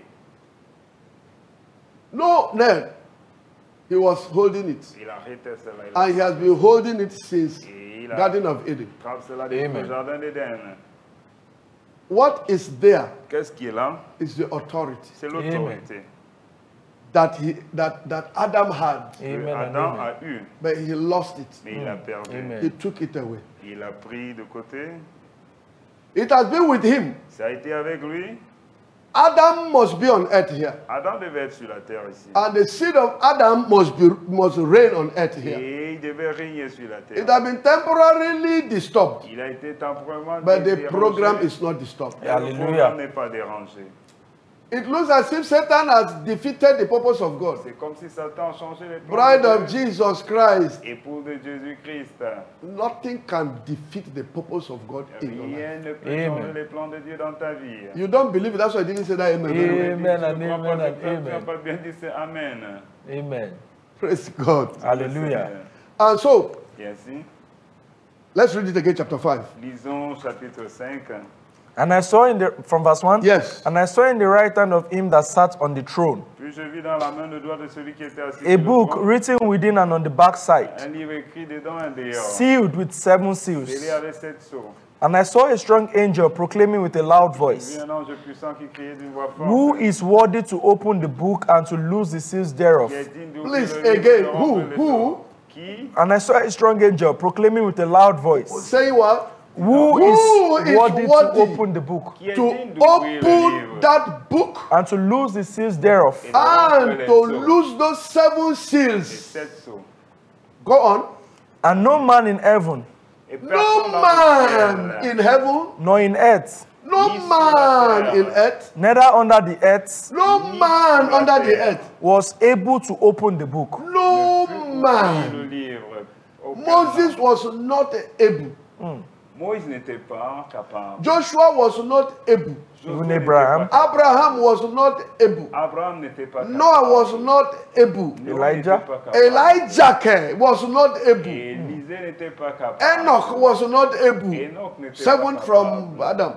No, no, he was holding it, Il a arrêté cela. Il a and he has been holding it since Et il a Garden of Eden. attrapé cela depuis Amen. le jardin d'Éden. What is there Qu'est-ce qui est là? is the authority C'est l'autorité that he that that Adam had, que Amen and Adam amen. a eue, but he lost it. mais il a perdu. Amen. He took it away. Il a pris de côté. It has been with him. Ça a été avec lui. Adam must be on earth here, Adam devait être sur la terre ici. and the seed of Adam must be must reign on earth here. Et il devait régner sur la It terre. has been temporarily disturbed, Il a été temporairement but the dérangé, program is not disturbed. mais le Alléluia. programme n'est pas dérangé. It looks as if Satan has defeated the purpose of God. C'est comme si Satan changeait les plans Bride de of Dieu. Jesus Christ, Époux de Jésus-Christ. nothing can defeat the purpose of God in your life. Rien ne peut Amen. changer les plans de Dieu dans ta vie. You don't believe it, that's why I didn't say that amen. very well. Amen Tu and ne crois amen pas and que tu n'as amen. pas bien dit c'est Amen. Amen. Praise God. Alléluia. And so, Et ainsi, let's read it again, chapter five. lisons chapitre cinq. And I saw in the, from verse one, Yes. and I saw in the right hand of him that sat on the throne Puis je vis dans la main le doigt de celui qui était assis a sur le book trône, written within and on the back side, un livre écrit dedans et dehors, sealed with seven seals. scellé avec sept sceaux. And I saw a strong angel proclaiming with a loud J'ai voice, vu un ange puissant qui criait d'une voix Who forte, is worthy to open the book and to loose the seals thereof? qui est digne d'ouvrir Please, le livre et again, de who, rompre les who? sceaux. Qui? And I saw a strong angel proclaiming with a loud voice, Say what? Who Who is is worthy to worthy open the book Qui est To digne d'ouvrir le open livre that book and to loose the seals thereof? et de rompre and les to sceaux. lose those seven Et seals. sept sceaux. Go on. And no man in heaven, Et No personne dans le man ciel, in heaven, nor in earth, no Ni sur man la terre. in earth, neither under the earth, no Ni man sur la under the terre. earth, was able to open the book. no le man. livre. Aucun Moses homme. was not able. Moïse n'était pas capable. Joshua was not able. Josué Even n'était Abraham. pas capable. Abraham was not able. Abraham n'était pas capable. Noah was not able. Noé Elijah. n'était pas capable. Elijah ke was not able. Et Élisée n'était pas capable. Enoch was not able. Enoch n'était Seven pas from capable. Adam.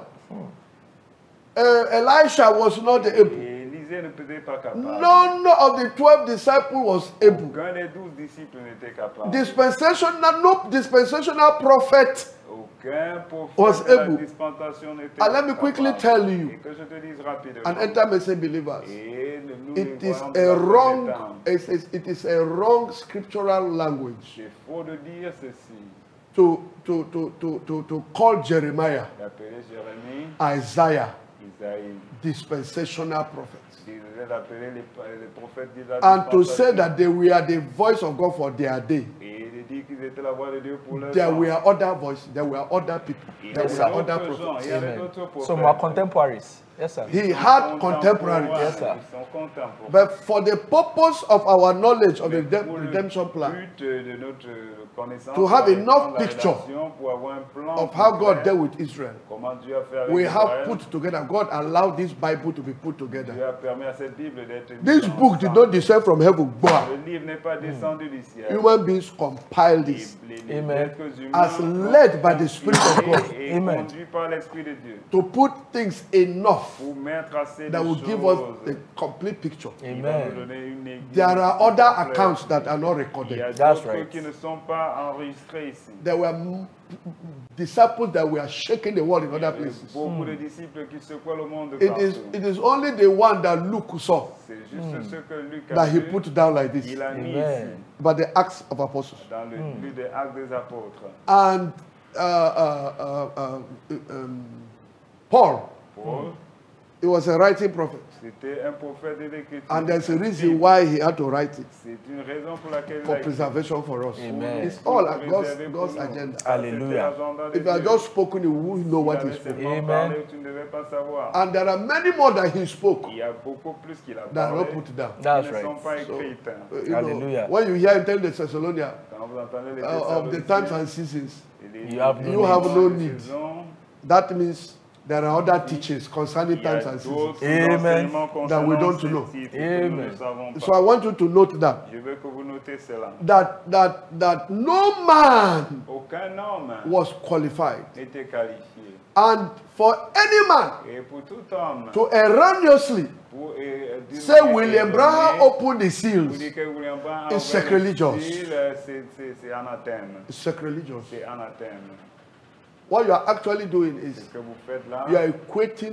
Uh, Elisha was not able. Et Élisée n'était pas capable. None of the twelve disciples was able. Aucun des douze disciples n'était capable. Dispensational, no dispensational prophet. Aucun prophète was de la able. dispensation n'était And let me capable. quickly tell you, Et que je te dise rapidement. and enter message believers. Et nous It les is voyons de a la wrong, fin des temps. it's- it's- it is a wrong scriptural language C'est faux de dire ceci. to, to, to, to, to, to call Jeremiah, D'appeler Jérémie, Isaiah, Isaïe. dispensational prophets. Disait d'appeler les, les prophètes de la And to say dispensation. that they were the voice of God for their day. Et de dire qu'ils étaient la voix de Dieu pour leur There temps. were other voices, there were other people, Il y there avait were other d'autres gens, prophets. il y avait Amen. d'autres prophètes. So my contemporaries. Yes, sir. He Ils had sont contemporaries. contemporains, Yes, sir. Ils sont contemporains. But for the purpose of our knowledge of the Mais redem- pour le redemption plan, but de notre connaissance, To have pour enough la picture relation, pour avoir un plan of how God clair, dealt with Israel, comment Dieu a fait avec we have Israël, put together, God allowed this Bible to be put Dieu together. a permis à cette Bible d'être This mise book did ensemble. not descend from heaven. Bah. Le livre n'est pas descendu du ciel. Human beings compiled Et this les- les Amen. êtres humains as ont led by the Spirit of inspiré God et Amen. conduits par l'Esprit de Dieu to put things enough pour mettre assez de that will choses give us the complete picture. qui vont nous Amen. donner une église There are other complète. accounts that are not Il y a recorded. That's d'autres right. qui ne sont pas enregistrés ici. There were m- disciples that were shaking the world in other Il y a places. beaucoup de disciples qui secouaient le monde de It partout. is, it is only the one that Luke saw C'est juste ce que Luc a that he vu, put down like this. il a mis Amen. ici, But the Acts of Apostles. dans le livre des Actes des Apôtres. And uh, uh, uh, uh, um, Paul, Paul, he was a writing prophet. c'était un prophète de l'Écriture. And there's a reason why he had to write it, C'est une raison pour laquelle for il a écrit. preservation for us. Amen. It's all at God's, God's agenda. Hallelujah. C'était l'agenda de If you had Dieu. just spoken, you wouldn't know Il what avait he spoke. seulement Amen. parlé, tu ne devais pas savoir. And there are many more that he spoke Il y a beaucoup plus qu'il a that are parlé. not put down. That's Ils ne sont right. pas So, écrites. uh, you know, Hallelujah. when you hear in the Thessalonians Quand vous entendez les uh, of the times and seasons, et les- You have les no have saisons, no les need. saisons, that means there are other teachings concerning il y a times and seasons. d'autres Amen. enseignements That we concernant don't ces know. titres que nous ne Amen. savons pas. So I want you to note that Je veux que vous notez cela. that that that no man Aucun homme was qualified, n'était qualifié. and for any man Et pour tout homme, to erroneously pour euh, dire say que- William erroné, Branham opened the pour seals, dire que William Branham It's a ouvert sacrilegious. le style, euh, c'est- c'est- c'est anathème. is sacrilegious. C'est anathème. What you are actually doing Ce is que vous faites là, you are equating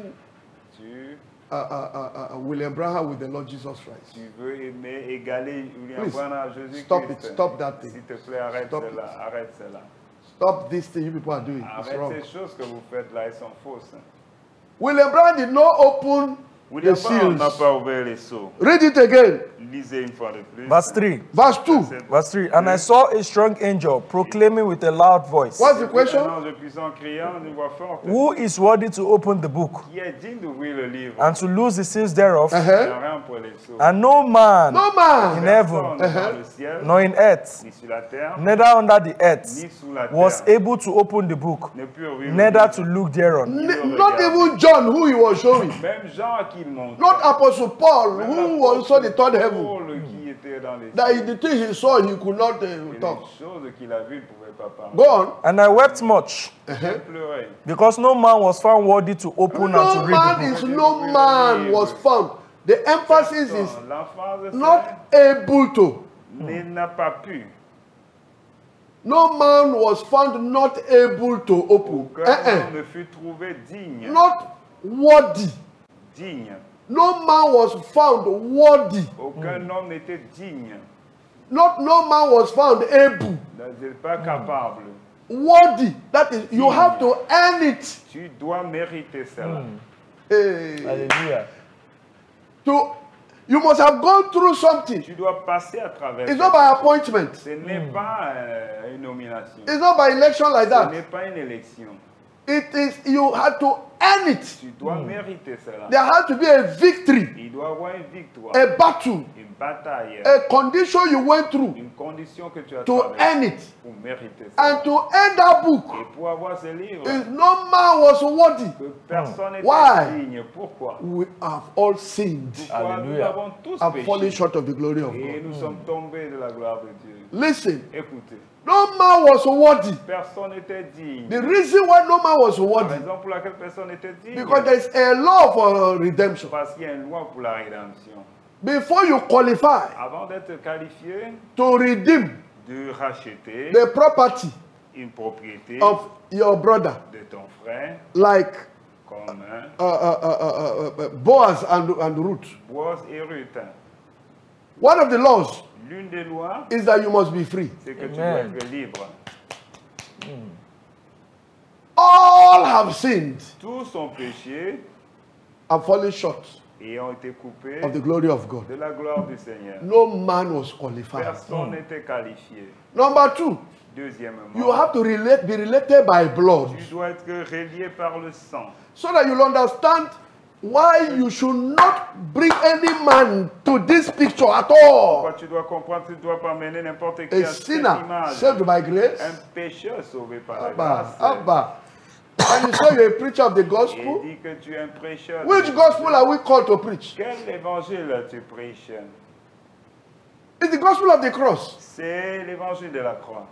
tu, uh, uh, uh, uh, William Branham with the Lord Jesus Christ. tu veux aimer, égaler William Please, Branham à Jésus-Christ. stop it, stop that thing. S'il te plaît, arrête Stop cela, arrête cela. Stop this thing you people are doing. It's Arrête wrong. ces choses que vous faites là, elles sont fausses. William Branham did not open William the Branham n'a seals. pas ouvert les seaux. Read it again. Lisez une fois de plus. Verse three. Verse two. Verse three. And I saw a strong angel proclaiming with a loud voice, What's the Un question? ange puissant criant d'une voix forte. Who is worthy to open the book Qui est digne d'ouvrir le livre? and to loose the seals thereof? Il n'y Uh-huh. a rien pour les sceaux. And no man No in man heaven, Personne dans le ciel, nor in earth, ni sur la terre, neither under the earth, ni sous la was terre, able to open the book, ne peut ouvrir le neither livre. to look thereon. N- not even John, who he was showing. Même Jean qui monte. Not Apostle Paul, who was also the third heaven. Paul qui était entrer dans les that cieux. the thing he saw, he could not Et uh, les talk. choses qu'il a vues, il ne pouvait pas parler. Go on. And I wept much, J'ai pleuré. because no man was found worthy to open and No to read man the book. is no man was found. The emphasis is L'enfant de not able to. il n'a pas pu. No man was found not able to open. Aucun Eh, eh. homme ne fut trouvé digne. Not worthy. Digne. No man was found worthy. Aucun homme n'était digne. Not no man was found able. N'est pas capable. Worthy. That is, you have to earn it. Tu dois mériter cela. Eh, Hallelujah. to, you must have gone through something. Tu dois passer à travers. It's not by appointment. Ce n'est pas euh, une nomination. It's not by election like Ce that. n'est pas une élection. It is, you had to earn it. Tu dois mériter cela. There had to be a victory, Il doit y avoir une victoire, a battle, une bataille, a condition you went through une condition que tu as to traversée earn it. pour mériter cela. And to end that book, Et pour avoir ce livre, is no man was worthy. que personne n'était Why? digne. Pourquoi? We have all sinned Pourquoi nous Alléluia. avons tous and fallen péché short of the glory of et God. nous sommes tombés de la gloire de Dieu. Listen, Écoutez, no man was worthy. personne n'était digne. The reason why no man was La worthy, raison pour laquelle personne n'était digne, because there is a law for redemption. parce qu'il y a une loi pour la rédemption. Before you qualify Avant d'être qualifié to redeem de racheter the property une propriété of your brother, de ton frère, like comme hein, uh, uh, uh, uh, uh, Boaz and, and Ruth, Boaz et Ruth, one of the laws l'une des lois, is that you must be free. c'est que tu Amen. dois être libre. All have sinned Tous ont péché and fallen short et ont été coupés of the glory of God. de la gloire du Seigneur. No man was qualified. Personne n'était qualifié. Number two, Deuxièmement, you have to relate, be related by blood tu dois être relié par le sang so that you'll understand why you should not bring any man to this picture at Pourquoi all. tu dois comprendre que tu ne dois pas mener n'importe qui A à cette sinner image. saved by grace. Un pécheur sauvé par la Abba, grâce. Abba. And you say you're a preacher of the Et gospel. dit que tu es un prêcheur. de Which gospel are we called to preach? Quel évangile tu prêches? It's the gospel of the cross. C'est l'évangile de la croix.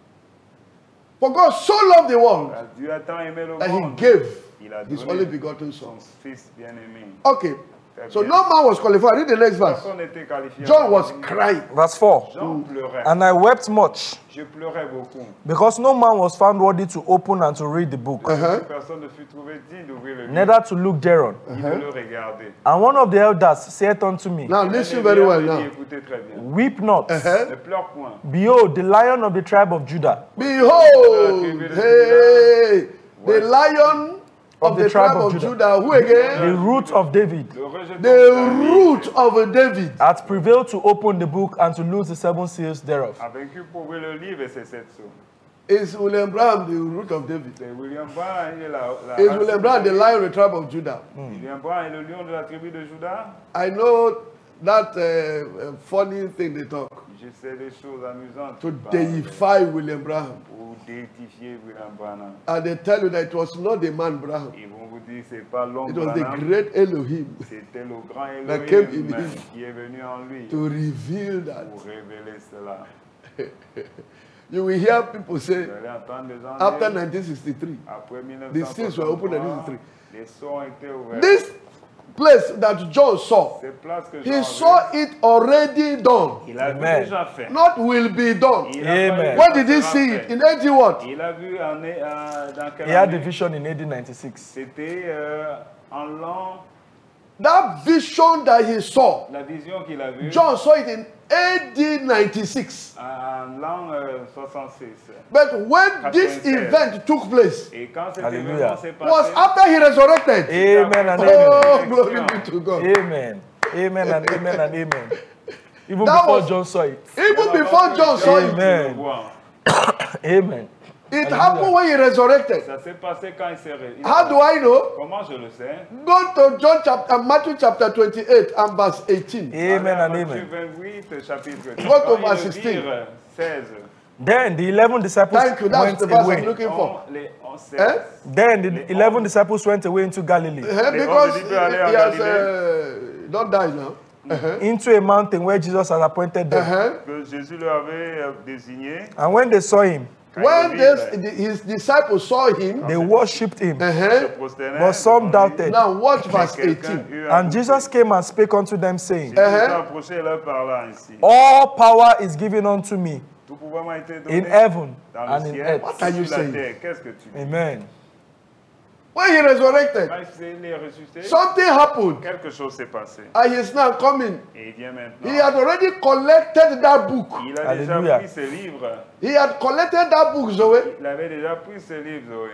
For God so loved the world Dieu a tant aimé le that he monde. gave Il a his donné only begotten son. son fils bien-aimé. Okay. So no man was qualified. Read the next verse. Personne n'était qualifié. John was crying. Verse four. Jean pleurait. And I wept much, Je pleurais beaucoup. because no man was found worthy to open and to read the book, Uh-huh. Personne ne fut trouvé digne d'ouvrir le livre neither to look thereon. ni de le regarder. And one of the elders said unto me, Now Et listen les very well vieillards now. dit, écoutez très bien. Weep not. Uh-huh. Ne pleure point. Behold, the lion of the tribe of Judah, Behold, hey, the lion of the tribe of Judah. Who the again? root of David, Le rejeton The de David root of David. hath prevailed to open the book and to loose the seven seals thereof. a vaincu pour ouvrir le livre et ses sept sceaux. Is William Brown the root of David? C'est William Brown, il est la, la Is racine William de Brown the David. lion of the tribe of Judah? William Brown est le lion de la tribu de Juda. I know that uh, uh, funny thing they talk Je sais des choses amusantes to qui parlent deify William Brown. pour déifier William Branham. And they tell you that it was not the man Brown, Ils vont vous dire c'est pas l'homme it was the Branham, great Elohim c'était le grand that came in Elohim him qui est venu en lui to reveal that. pour révéler cela. You will hear people say, Vous allez entendre des gens after dire, nineteen sixty-three, après the seals were opened in nineteen sixty-three. les sceaux ont été ouverts. This place that John saw, Ces places que he Jean a saw vues, it already done, il a vu Amen. déjà fait. not will be done. Il a Amen. pas When vu did he ça see fait. it? In eighty what? Il a vu en, euh, dans quelle He had the année? vision in A D ninety-six. C'était euh, en l'an, That vision that he saw, la vision qu'il a vue John saw it in A D ninety-six. en l'an euh, soixante-six. But when this event took place, Et quand cet Alléluia. événement s'est was passé, after he resurrected. Amen and Oh, amen. glory be to God. Amen. Amen and amen and amen. Even That before was- John saw it. Even before John saw it, Amen. Amen. it happened when he resurrected. Ça s'est passé quand il s'est ré- il- How do I know? Comment je le sais? Go to John chapter, Matthew chapter twenty-eight and verse eighteen. Amen and Matthieu amen. vingt-huit, chapitre Go to Quand ils verse le sixteen. virent, seize. Then the eleven disciples Thank you. That's went the verse I'm away. looking for. On, les, on seize. Eh? Then the eleven disciples went away into Galilee. Eh, Les because hommes he, de Dieu allaient en he has Galilée. uh, not died now. Uh-huh. into a mountain where Jesus had appointed them. Uh-huh. que Jésus leur avait euh, désigné. And when they saw him, Quand When ils this, le virent, the- his disciples saw him, they worshipped him. se uh-huh. prosternèrent But some devant lui. doubted. Now watch Mais verse quelqu'un eighteen. eut un And doute. Jesus came and spake unto them, saying, Jésus Uh-huh. s'approchait et leur parla ainsi. All power is given unto me Tout pouvoir m'a été donné in heaven dans and le in ciel earth. What are et you sur la saying? terre. Qu'est-ce que tu dis? Amen. When he resurrected, Quand il est ressuscité, something happened. quelque chose s'est passé. And he's now coming. Et il vient maintenant. He had already collected that book. Il a déjà Alléluia. pris ses livres. He had collected that book, Zoe. Il avait déjà pris ses livres, Zoé.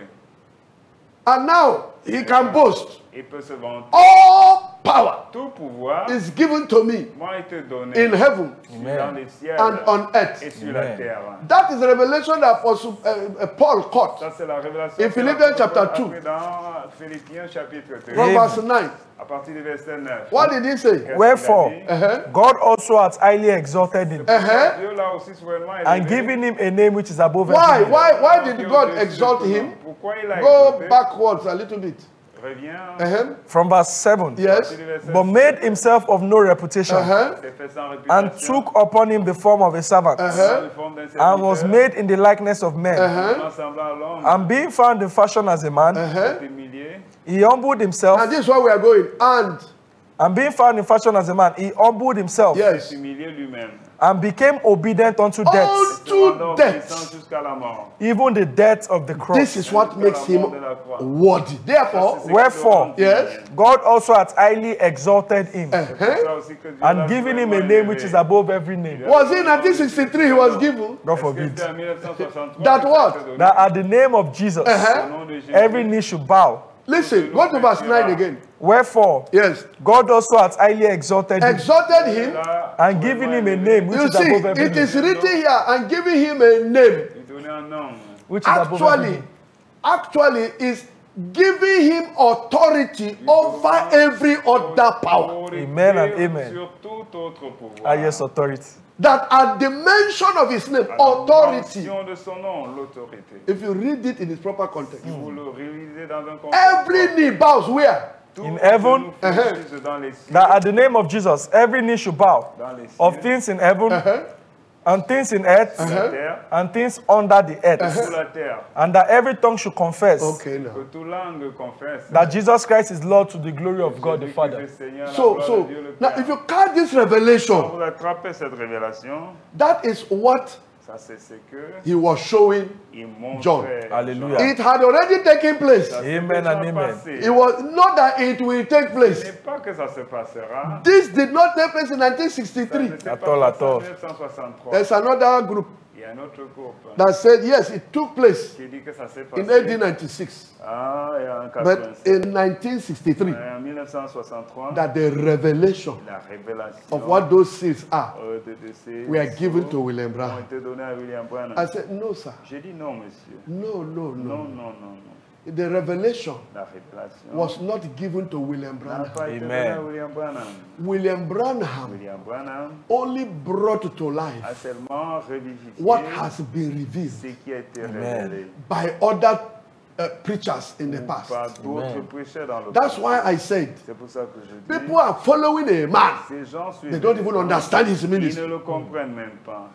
And now he can boast. Il peut se vanter. All power Tout pouvoir is given to me m'a été donné in heaven dans les ciels and on et earth. sur la Amen. terre. That is the revelation that Apostle uh, uh, Paul caught Ça, c'est la révélation. in que Philippians l'apôtre chapter Paul a two. pris Dans Philippiens chapitre deux, from verse nine. à partir du verset neuf. What did he say? Qu'est-ce qu'il a Wherefore, dit? Uh-huh. God also hath highly exalted him Uh-huh. Dieu l'a aussi souverainement and élevé. given him a name which is above Why? every name. Why? Why did Dieu God au-dessus de exalt tout nom. him? Pourquoi il a Go exalté? backwards a little bit. Reviens. Uh-huh. From verse seven. Yes. Du verset But made himself of no reputation Uh-huh. s'est fait sans and réputation, took upon him the form of a servant dans Uh-huh. la forme d'un and was serviteur, made in the likeness of men. Uh-huh. semblant à l'homme, And being found in fashion as a man, Uh-huh. s'est humilié, he humbled himself. And this is where we are going. And And being found in fashion as a man, he humbled himself yes, humilié lui-même. and became obedient unto death, Se rendant to obéissant death. jusqu'à la mort. even the death of the This cross. is what makes him worthy. Therefore, C'est Wherefore, ce qui te rend yes. digne. God also hath highly exalted him C'est pour uh-huh. ça aussi que Dieu l'a and given him a vraiment name which élevé. is above every name. was in nineteen sixty-three he was given God Est-ce que forbid. c'est en mille neuf cent soixante-trois That que what? ça a été donné? That at the name of Jesus, Uh-huh. Au nom de Jésus, every knee should bow. Listen, go to verse nine again. Wherefore, Yes. God also hath highly exalted him Exalted him. là, and given him a name which You is see, above every it name. is written here and giving him a name. il donnait un nom. Which is above every Actually, name. actually is giving him authority over every other power. Autorité Amen and amen. Sur tout autre pouvoir. Highest authority. That at the mention of his name, À la authority. mention de son nom, l'autorité. If you read it in its proper context, Vous le réalisez dans un contexte. every knee bows where? Tout In heaven, genou fléchisse dans les cieux, That at the name of Jesus, every knee should bow dans les cieux, of things in heaven Uh-huh. and things in earth sur la terre, and things under the earth. sous la terre. And that every tongue should confess Okay, now. Que toute langue confesse. that Jesus Christ is Lord to the glory of God the Jésus-Christ Father. est Seigneur, la So, gloire so de Dieu le now Père. if you catch this Quand revelation, vous attrapez cette révélation, that is what ça c'est ce que he was showing. il montrait. John. Hallelujah. It had already taken place. Ça s'est Amen déjà and amen. passé. It was not that it will take Ce place. n'est pas que ça se passera. This did not take place in nineteen Ça sixty-three. ne s'est At pas all, at passé en all. mille neuf cent soixante-trois. There's another group Il y a un autre groupe that said yes, it took place qui dit que ça s'est in passé eighteen ninety-six, ah, et en but quatre-vingt-sept. in nineteen sixty-three, Mais en mille neuf cent soixante-trois, that the revelation la révélation of what those seals are euh, de, de ces were given to sceaux William ont Branham. été donnés à William Branham. I said, no, sir. J'ai dit non, monsieur. No, no, Non, no. non, non, non. The revelation La révélation was not given to William n'a Branham. pas été Amen. donnée à William Branham. William Branham William Branham only brought to a life seulement revivifié what has been revealed ce qui a été Amen. révélé by other uh, preachers in the par past. d'autres Amen. prêcheurs dans le That's passé. why I said, C'est pour ça que je dis, people are following a man. ces gens suivent. They don't even understand his Ils ne ministry. le comprennent même pas.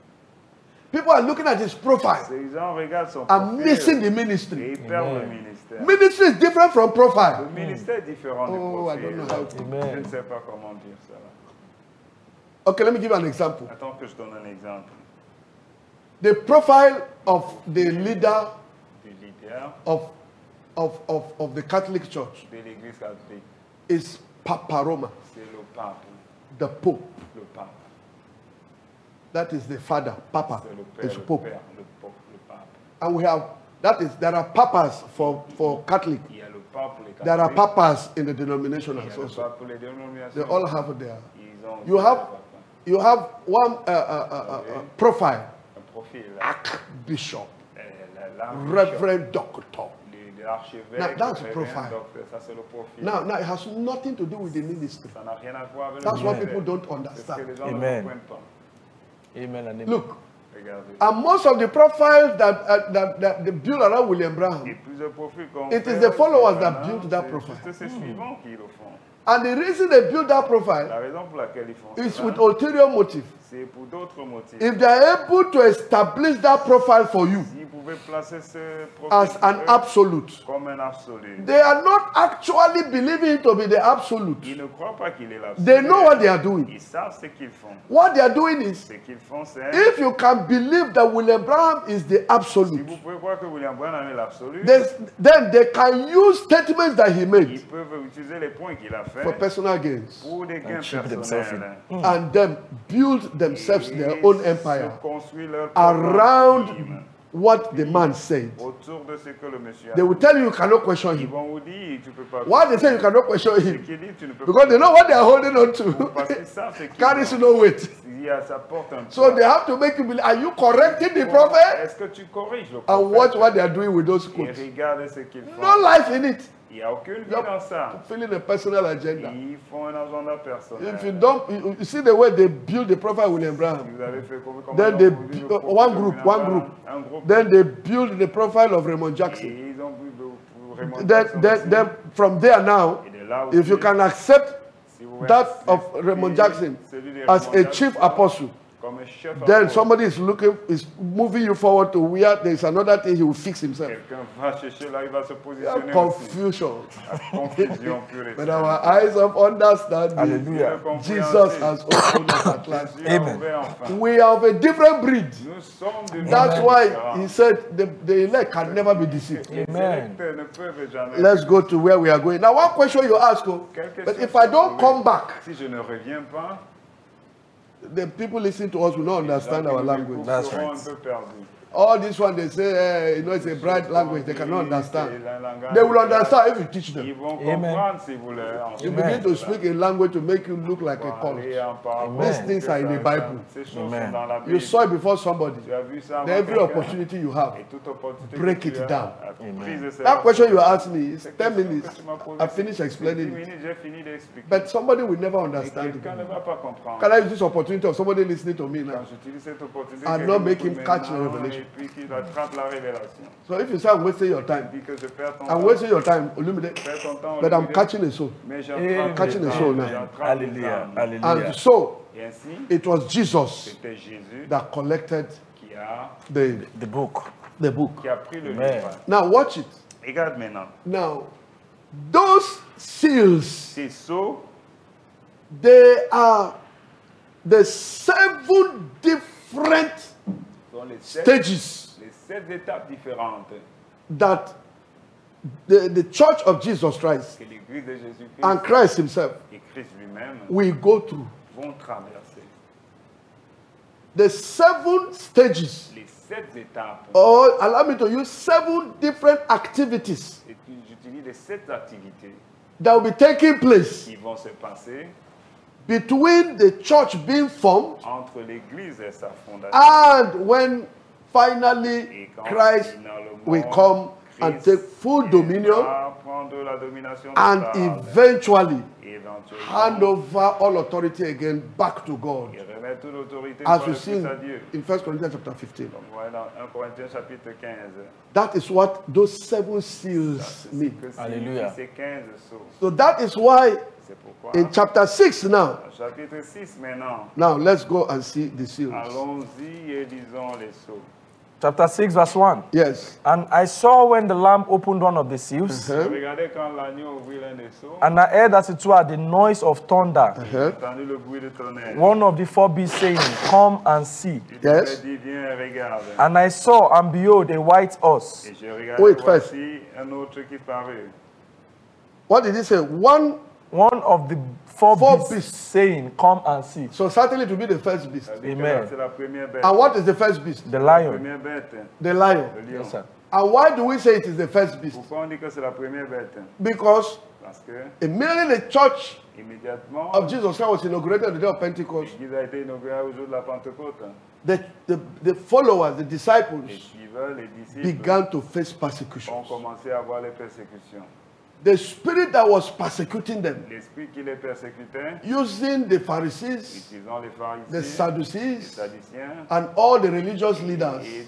People are looking at his profile Ces gens regardent son and missing profil the et ministry. ils perdent le Amen. ministère. Ministry is different from Le profile. ministère est différent du Oh, I profil. don't know how to- Je Amen. ne sais pas comment dire ça. Okay, let me give you an example. Attends que je donne un exemple The profile of the leader du leader of, of, of, of the Catholic Church de l'Église catholique. is Papa Roma, C'est le pape. the Pope. Le pape. That is the father. Papa C'est le père, is le Pope. père, le pope, le pape. And we have, that is, there are papas for, for Catholic. Il y a le pape pour les catholiques. There are papas in the denomination Il y a le also. pape pour les dénominations. They all have their. Ils ont You aussi have, le pape. you have one uh, uh, uh, uh, uh, profile, Un profil. Archbishop, euh, la- l'archevêque, Reverend Doctor. le- l'archevêque, Now, that's le profile. révérend docteur, ça c'est le profil. Now, now it has nothing to do with the ministry. Ça n'a rien à voir avec That's le what ministère. people don't C'est ce que understand. les gens Amen. ne comprennent pas. Amen and amen. Look, Regardez. and most of the profiles that, uh, that, that they build around William Et Branham, plusieurs profils qu'on It is fait, the followers that voilà, built that c'est profile. juste ces suivants qui le font. And the reason they build that profile La raison pour laquelle ils font is cela, with ulterior motive. c'est pour d'autres motifs. If they are able to establish that profile for you S'ils pouvaient placer ce as profil an sur eux absolute, comme un absolu, they are not actually believing it to be the absolute. ils ne croient pas qu'il est l'absolu. They know what they are doing. Ils savent ce qu'ils font. What they are doing is, Ce qu'ils font, c'est if you can believe that William Branham is the si absolute, vous pouvez croire que William Branham est l'absolu, there's- then they can use statements that he ils made peuvent utiliser les points qu'il a for fait personal gains pour des gains cheat themselves personnels. and then build themselves their Et own se empire construire leur propre around empire what the man said. autour de ce que le monsieur a They will dit. tell you you cannot question Ils him. vont vous dire, tu peux pas. Why they say you cannot question Ce him? qu'il dit, tu ne peux Because pas. they know what they are holding on to. Parce qu'ils savent ce qu'ils Carries ont. no weight. Il y a- ça porte un So poids. they have to make you believe. Are you correcting the prophet? Est-ce que tu corriges le And watch prophète? what they are doing with those Et quotes. regarde ce qu'ils font. No life in it. Il n'y a aucune vie Yup. dans ça. Feeling a personal agenda. Ils font un agenda personnel. If you don't, you, you see the way they build the prophet William Branham. Vous avez fait comme- comme Then on they dit, bu- le uh, prophète one group, William one Branham, group. un groupe. Then they build the profile of Raymond Et Jackson. ils ont vu le- Raymond Then, Jackson then, aussi. then from there now, Et de là if you aussi, can accept si vous that acceptez of Raymond Jackson celui de as Raymond a Jackson chief apostle, comme un chef then apôtre, somebody is looking, is moving you forward to where there is another thing he will fix himself. quelqu'un va chercher là, il va se positionner aussi. Confusion. Confusion pure et But simple. our eyes of understanding, Hallelujah. Jesus has opened us at last. Jésus a Amen. ouvert enfin. We are of a different breed. Nous sommes de That's nature why différente. he said the, the elect can never be deceived. Les Amen. électeurs ne peuvent jamais. Let's go to where we are going. Now, one question you ask, oh, Quelle but question if I vous don't posez? come back, Si je ne reviens pas, the people listening to us will not understand les gens our qui nous language. écoutent That's seront right. un peu perdus. All this one, they say, eh, you know, it's a bright language. They cannot C'est understand. un langage They will de- understand if you teach Ils them. vont Amen. comprendre si vous leur You Amen. begin to speak a language to make you look like a cult. parlez en parabole. These things are in the Bible. Ces choses Amen. sont dans la You Bible. saw it before somebody. Tu as vu ça avant Then every quelqu'un? opportunity you have. Et toute opportunité break que it tu as, down. à Amen. prise de That question you cette- asked me is cette ten question minutes. que tu m'as posée, I c'est- finished c'est explaining dix it. minutes, j'ai fini d'expliquer. But somebody will never Et understand quelqu'un ne it. va pas comprendre. Can I use this opportunity of somebody listening to me now? Quand j'utilise cette opportunité, And quelqu'un not me make pose him catch the maintenant revelation. Et puis qu'il attrape la révélation. So if you say I'm wasting your time, Dit que je perds ton I'm temps. wasting your time, Olumide, Perds ton temps, but I'm Olumide, catching a soul. mais Amen. j'attrape Catching les the soul âmes, now. j'attrape les Hallelujah. âmes. Hallelujah. And so Et ainsi, it was Jesus c'était Jésus that collected qui a, the, The book. the book. qui a pris le Amen. livre. Now watch it. Regarde maintenant. Now, those seals, Ces sceaux, they are the seven different sont les sept, stages les sept étapes différentes that the, the church of Jesus Christ que l'Église de Jésus-Christ and Christ himself et Christ lui-même will go through. vont traverser. The seven stages, Les sept étapes. or allow me to use seven different activities Et puis, j'utilise les sept activités that will be taking place qui vont se passer between the church being formed entre l'Église et sa fondation. and when finally Et quand Christ finalement, will come and Christ take full dominion va prendre la domination and totale eventually et éventuellement hand over all authority again back to God. il remet toute l'autorité As par we le see Christ à Dieu. in First Corinthians chapter fifteen. Comme voilà dans un Corinthiens chapitre quinze. That is what those seven seals mean. Que signifie Alléluia. ces quinze sceaux. So that is why C'est pourquoi in chapter six now, au chapitre six maintenant, now let's go and see the seals. allons-y et lisons les sceaux. Chapter six, verse one. Yes. And I saw when the Lamb opened one of the seals, Uh-huh. Regardez quand l'agneau ouvrit l'un des sceaux, and I heard as it were the noise of thunder. Uh-huh. j'ai entendu le bruit de tonnerre. One of the four beasts saying, Come and see. Il Yes. me dit, viens et regarde. And I saw, and behold, a white horse. Et j'ai regardé, Wait first. voici un autre qui parut. What did he say? One. One of the four, Four beasts, beasts. saying, Come and see. So certainly to be the first beast. Ça veut dire que Amen. là, c'est la première bête. And what is the first beast? The La lion. première bête, The lion. le lion. Yes, sir. And why do we say it is the first beast? Pourquoi on dit que c'est la première bête? Because Parce que immediately the church immédiatement, of Jesus Christ was inaugurated on the day of Pentecost. l'Église a été inaugurée au jour de la Pentecôte. The, the, the followers, the Les disciples, suivants, les disciples began to face ont persecutions. commencé à voir les persécutions. The spirit that was persecuting them, L'esprit qui les persécutait, using the Pharisees, utilisant les the pharisiens, les Sadducees, sadduciens and all the religious leaders et tous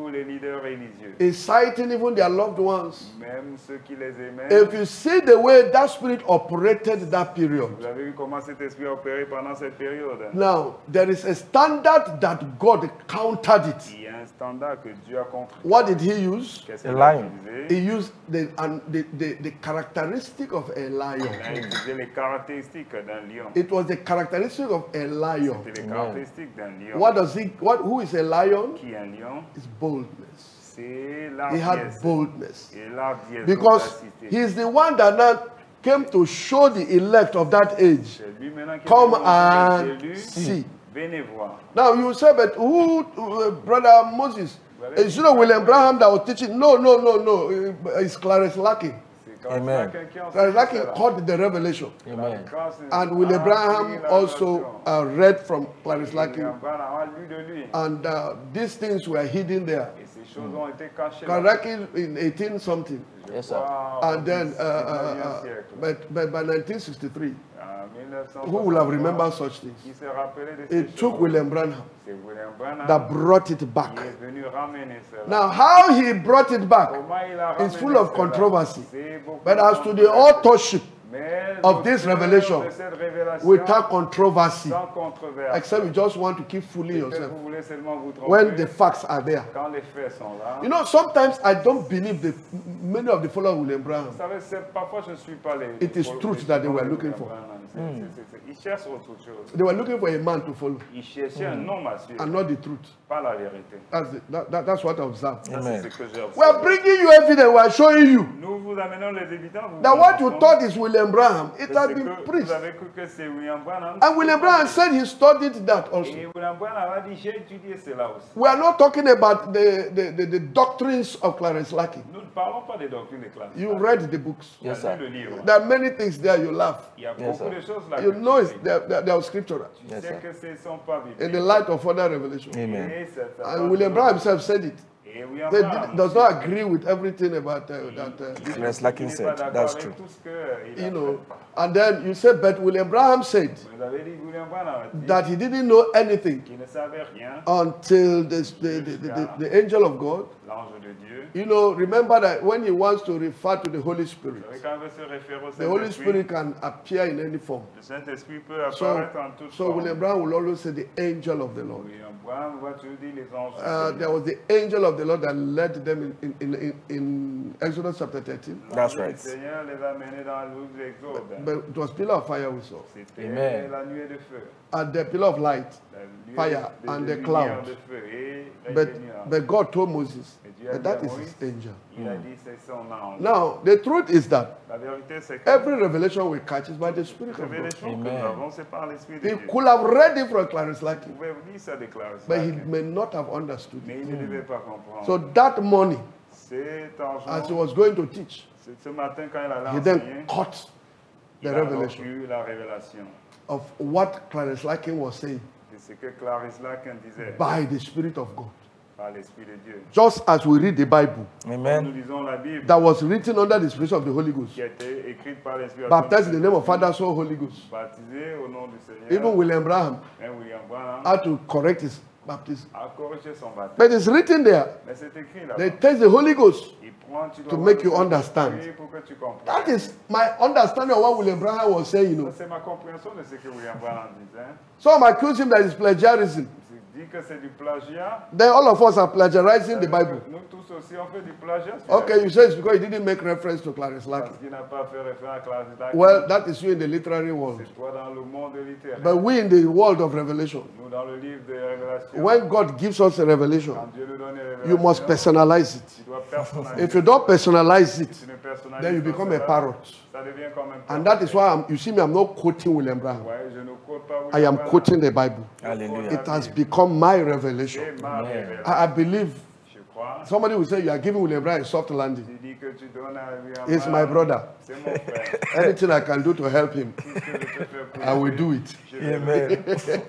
tous les leaders religieux, inciting even their loved ones. même ceux qui les aimaient. If you see the way that spirit operated that period, Vous avez vu comment cet esprit a opéré pendant cette période. now there is a standard that God countered it. Il y a un standard que Dieu a contre. What did he use? Qu'est-ce A qu'il a lion. utilisé? He used the, and the, the, the characteristic of a Il a lion. utilisé les caractéristiques d'un lion. It was the characteristic of a lion. C'était les Amen. caractéristiques d'un lion. What does he, what, who is a lion? Qui est un lion? It's boldness. C'est He had l'ardiesse. boldness. Et l'ardiesse. Because l'audacité. he's the one that now came to show the elect of that age. C'est lui maintenant qui Come est venu and chez lui. see. Venez voir. Now you say, but who, uh, Brother Moses? Is you know William Branham that was teaching? No, no, no, no. Uh, It's Clarence Larkin. C'est comme Amen. ça quelqu'un Clarence Larkin cela. caught the revelation. Amen. Quand c'est- And William Ah, Branham oui, la also révélation. uh, read from Clarence William Larkin. Branham a lu de lui. And uh, these things were hidden there. Et ces choses ont été cachées. Clarence là. Larkin in eighteen something. Je Yes, sir. crois And au then, uh, uh, dix-neuvième uh, siècle. but, but by nineteen sixty-three, En mille neuf cent who will have soixante-trois, remembered such things? Qui s'est rappelé de ces It took choses. William Branham C'est William Branham that brought it back. qui est venu ramener cela. Now, how he brought it back Comment il a is ramené full of cela? controversy. C'est beaucoup But de as to the controverse. authorship Mais of this l'auteur revelation, de cette révélation, without controversy, sans controverse, except you just want to keep fooling peut-être yourself vous voulez seulement vous tromper when the facts are there. quand les faits sont là. You know, sometimes I don't believe the many of the followers of William Branham. Vous savez, c'est- parfois je ne suis pas les. It is les- truth les- that they were les- looking les- for. C'est- c'est- c'est- c'est- Ils cherchent autre chose. They were looking for a man to follow Ils cherchaient un homme à suivre, and not the truth. pas la vérité. That's, the, that, that- that's what I observed. Ça, Amen. c'est ce que j'ai We are observé. bringing you evidence, we are showing you Nous vous amenons les évidents. vous that vous what you montrons thought is William Branham, it que has c'est been que preached. Vous avez cru que c'est William Branham. And William Branham said he studied that also. Et William Branham a dit j'ai étudié cela aussi. We are not talking about the, the, the, the doctrines of Clarence Larkin. Nous ne parlons pas des doctrines de classe. You read the books. Il y a Yes, sir. lu le livre. There are many things there you laugh. Il y a Yes, beaucoup sir. de choses là. You que know tu it's, sais. they're, they're, they're scriptural Tu Yes, sais sir. que ce ne sont pas in the bibliques. light of other revelation. Amen. Et ça- ça And parle William de- Branham himself said it. Et William They Branham did, does not agree with everything about uh, that. Uh, this- Clarence Larkin il n'est said, pas d'accord that's avec true. tout ce que il a you know, fait. and then you said, but William Branham said Vous avez dit William Branham a dit that he didn't know anything qu'il ne savait rien, until this, the, the, the, the, the angel of God. l'ange de Dieu. You know, remember that when he wants to refer to the Holy Spirit, Vous savez, quand il veut se référer au the Holy Saint-Esprit, Spirit can appear in any form. le Saint-Esprit peut So, apparaître en toute so forme. William Branham will always say the angel of the Lord. William Branham va toujours dire les anges. Uh, there was the angel of the Lord that led them in, in, in, in Exodus chapter thirteen. That's Le right. Seigneur les a menés dans le livre de l'Exode. But it was pillar of fire we saw. C'était Amen. la nuée de feu. And the pillar of light. La nuée Fire de, and de the lumière cloud. de feu et la But, lumière. but God told Moses Et Dieu a that dit that à is Moïse, his angel. il a dit c'est son ange. Now, the truth is that La vérité c'est que every revelation we catch is by the Spirit la of God. révélation que Amen. nous avons, c'est par l'Esprit de He Dieu. could have read it from Clarence Larkin, Vous pouvez lire ça de Clarence but he Larkin, may not have understood mais it. il ne devait pas comprendre. So that morning, Cet as he argent, was going to teach, c'est ce matin quand il allait he enseigner, then caught il the a revelation reçu la révélation of what Clarence Larkin was saying de ce que Clarence Larkin disait by the Spirit of God. par l'Esprit de Dieu. Just as we read the Bible Nous Amen. lisons la Bible that was written under the inspiration of the Holy Ghost, qui a été écrite par l'Esprit. baptized in the name of Father, Son, Holy Ghost. Baptisé au nom du Seigneur. Even William Branham Même William Branham had to correct his baptism. a corrigé son baptême. But it's written there. Mais c'est écrit là. They take the Holy Ghost. Il prend, tu dois to avoir make le you Saint-Esprit understand. pour que tu comprennes. That is my understanding of what William Branham was saying, you Ça, know. c'est ma compréhension de ce que William Branham disait. Some accuse him that it's plagiarism. Il dit que c'est du plagiat. Then all of us are plagiarizing the Bible. Nous tous aussi on fait du plagiat. sur la Okay, you say it's because he didn't make reference to Clarence Larkin. Parce qu'il n'a pas fait référence à Clarence Larkin. Well, that is you in the literary world. C'est toi dans le monde littéraire. But we in the world of revelation, Nous dans le livre des révélations. when God gives us a revelation, Quand Dieu nous donne une révélation, you must personalize it. tu dois personnaliser. If you don't personalize Si it, tu ne personnalises then you pas become a cela, parrot. Ça devient comme un And parrot. that is why I'm, you see me, I'm not quoting William Branham. Ouais, je ne quote pas I am William Branham. quoting the Bible. Hallelujah. It has become my revelation. C'est ma révélation. I, I believe Je crois. somebody will say you are giving William Branham a soft landing. Tu dis que tu donnes à William He's my Branham. brother. C'est mon frère. Anything I can do to help him, Tout ce que je peux faire pour I will lui, do it. je vais le Amen.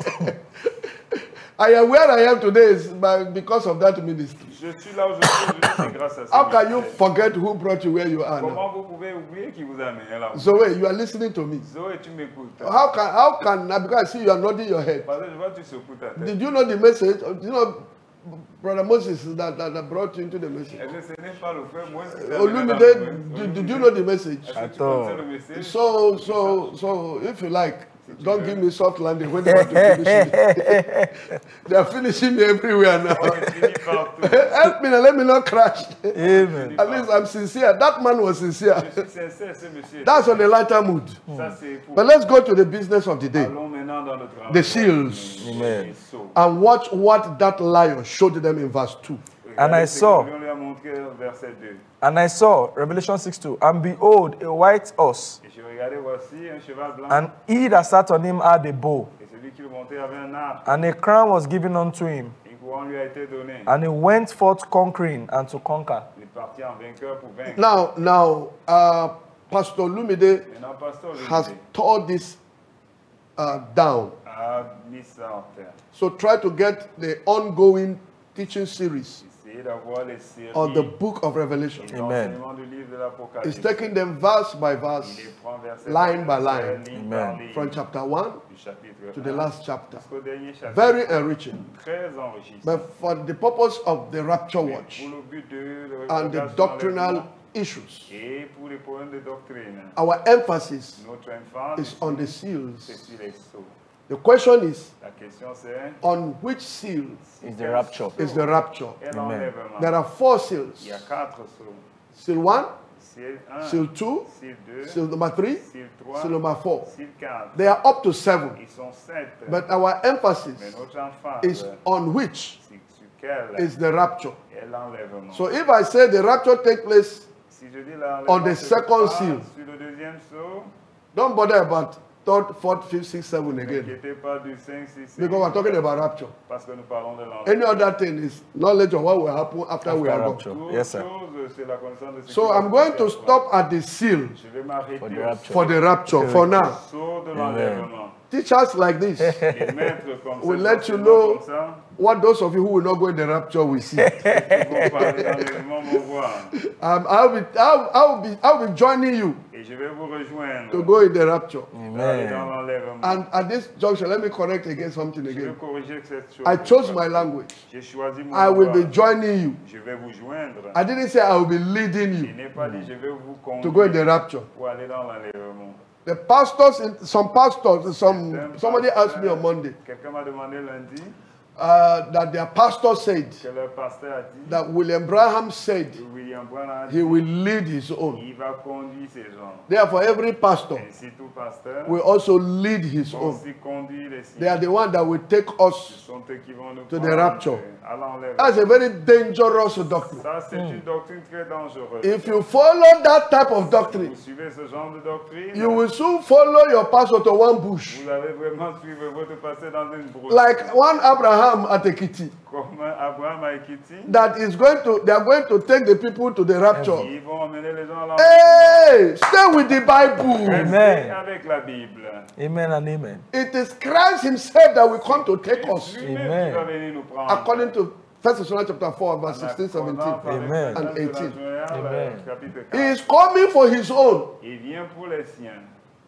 I am where I am today is by, because of that ministry. Je suis là où je suis aujourd'hui, c'est grâce à ça. How can you forget who brought you where you are now? Comment vous pouvez oublier qui vous a amené là? Zoe, you are listening to me. Zoé, tu m'écoutes. How can how can because I see you are nodding your head. Parce que je vois que tu secoues ta tête. Did you know the message? You know, Brother Moses that, that, that brought you into the message? Est-ce que ce n'est pas le frère Moïse qui t'a Oh, amené dans Lumide, le- did, did you know the message? Est-ce que tu Attends. connaissais le message? So, so, so, if you like, don't give me soft landing when they want to finish me. They are finishing me everywhere now. On est fini partout. Help me, let me not crash. Amen. At least I'm sincere. That man was sincere. Je suis sincère, ce monsieur. That's on the lighter mood. Ça, c'est pour. But let's go to the business of the day Allons maintenant dans notre travail. The seals. Amen. Les sceaux. and watch what that lion showed them in verse two. And I Regardez ce que saw- Dieu lui a montré au verset deux. And I saw, Revelation six two, and behold, a white horse, Et je regardais, voici un cheval blanc. and he that sat on him had a bow, Et celui qui le montait avait un arc. and a crown was given unto him, Une couronne lui a été donnée. and he went forth conquering and to conquer. Il partit en vainqueur pour vaincre. Now, now, uh, Pastor Lumide Maintenant, pasteur has Olivier tore this uh, down. a mis ça en terre. So try to get the ongoing teaching series Essayez d'avoir les séries on the book of Revelation. et Amen. l'enseignement du livre de l'Apocalypse. It's taking them verse by Il verse les prend verset line par by verset, line. ligne par Amen. ligne, from chapter one du chapitre to the un last chapter. jusqu'au dernier chapitre. Very enriching. Très enrichissant. But for the purpose of the rapture Mais watch pour le but de le and the regard sur doctrinal l'enlèvement issues, et pour les problèmes de doctrine, our emphasis notre enfant is on the c'est seals. sur les sceaux. The question is, La question c'est on which seal Is the rapture. is the rapture? est Amen. l'enlèvement. There are four seals. Il y a quatre sceaux. Seal one, Ciel un, seal two, ciel deux, seal number three, ciel trois, seal number four. ciel quatre. They are up to seven. Ils sont sept. But our Mais emphasis notre enfant is on which c'est sur quel is the rapture. est l'enlèvement. So if I say the rapture take place, Si je dis l'enlèvement on the se second passe seal. sur le deuxième sceau, don't bother about third, fourth, fifth, sixth, seven ne again. inquiétez pas du cinq, six, sept. Because we're talking about rapture. Parce que nous parlons de l'enlèvement. Any other thing is knowledge of what will happen after, we After are rapture. gone. Toute Yes, sir. chose, c'est la connaissance de ce So qui va I'm se going to passer stop at the seal après. Je vais m'arrêter For the au rapture. for the rapture for now. sceau de l'enlèvement. Teachers like this, Les maîtres comme We'll ça, let you enseignants know- comme ça, what those of you who will not go in the rapture will see. qui vont parler d'enlèvement vont voir. Um, I'll be, I'll, I'll be, I'll be joining you Et je vais vous rejoindre to go in the rapture. pour aller dans Amen. l'enlèvement. And at this junction, let me correct again something Je vais again. corriger cette chose. I chose my language. J'ai choisi mon I will be langage. joining you. Je vais vous joindre. I didn't say I will be leading Je you n'ai pas dit je vais vous to go in conduire the rapture. pour aller dans l'enlèvement. The pastors, in, some pastors, some somebody asked me on Monday Quelqu'un m'a demandé lundi uh, that their pastor said que leur pasteur a dit that William Branham said que William Branham a he dit will lead his own. il va conduire ses gens. Therefore, every pastor Ainsi tout pasteur will also lead his va own. aussi conduire les siens. They are the one that will take Ce us. sont eux qui vont nous to the prendre rapture. à l'enlèvement. That's a very dangerous doctrine. Ça, c'est une doctrine très dangereuse. If you follow that type of Vous doctrine, suivez ce genre de doctrine, you will soon follow your pastor to one bush. vous allez vraiment suivre votre pasteur dans une brousse. Like one Abraham at Ekiti, Comme Abraham a Ekiti, that is going to, they are going to take the people to the rapture. ils vont emmener les gens à l'enlèvement. Hey, stay with the Bible. Restez Amen. avec la Bible. Amen and amen. It is Christ himself that will come to take us. Lui-même qui Amen. va venir nous prendre. According to First Thessalonians chapter four, verse sixteen, Pendant seventeen. par Amen. les And eighteen. Amen. chapitre He quatre. is coming for his own. Il vient pour les siens.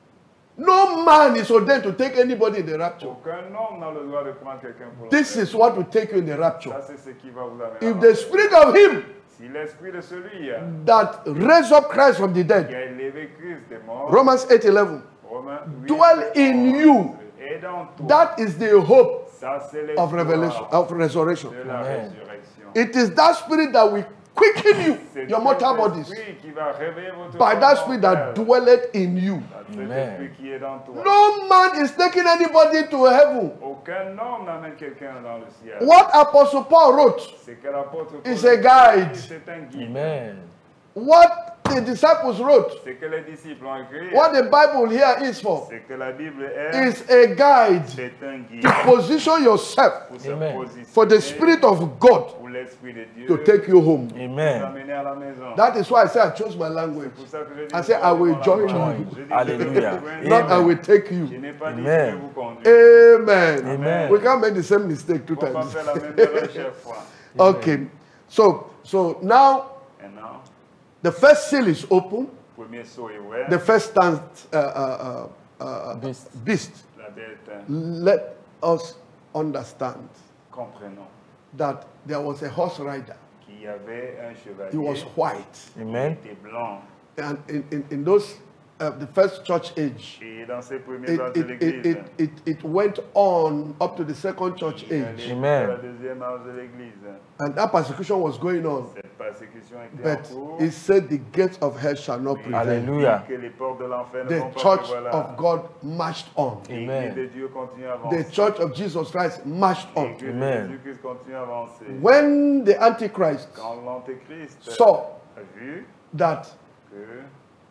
No man is ordained to take anybody in the rapture. Aucun homme n'a le droit de prendre quelqu'un pour This l'enlèvement. is what will take you in the rapture. Ça, c'est ce qui va vous amener. à If the l'enlèvement. spirit of him Si l'esprit de celui that raised up Christ from the qui dead, a élevé Christ des morts, Romans eight eleven, Romains huit, dwell in you. et dans toi, That is the hope ça c'est of l'espoir revelation, of resurrection. de la Amen. résurrection. It is that spirit that will quicken you, C'est your mortal cet bodies, esprit qui va réveiller votre by corps that spirit that mortel. dwelleth in you. Cet Amen. esprit qui est dans toi. No man is taking anybody to heaven. Aucun homme n'amène quelqu'un dans le ciel. What Apostle Paul wrote, C'est que l'apôtre Paul It's a guide. C'est un guide. Amen. what the disciples wrote, C'est que les disciples ont écrit. what the Bible here is for, C'est que la Bible est. is a guide C'est un guide to position yourself pour se Amen. positionner for the Spirit of God pour l'esprit de Dieu to take you home. vous Amen. amener à la maison. That is why I say I chose my language. C'est pour ça que je dis, I say, I will je join vais you. Je dis, je Hallelujah. vais vous joindre. Not I Amen. will take Je you. n'ai pas dit que Amen. je vais vous conduire. Amen. Amen. We can't make the same mistake two On va times. faire la même erreur chaque fois. Okay. So so now Maintenant, the first seal is open. premier saut est ouvert. The first stands uh, uh, uh, uh, Beast. beast. La bête, Let us understand. comprenons. that there was a horse rider. qu'il y avait un chevalier He was white. Amen. qui était blanc. And in, in, in those, uh, the first church age, Et dans ces premiers it, âges de it, it, l'Église, it, it, it went on up to the second church il age. allait Amen. jusqu'à la deuxième âge de l'Église. And that persecution was going on. Cette persécution était But en cours. he said the gates of hell shall not Il prevail. Hallelujah. dit que les portes de l'enfer ne The vont pas church prévaloir. of God marched on. L'Église Amen. de Dieu continue à The avancer. church of Jesus Christ marched on. L'Église de Amen. Jésus-Christ continue à avancer. When the Antichrist Quand l'Antéchrist saw a vu that que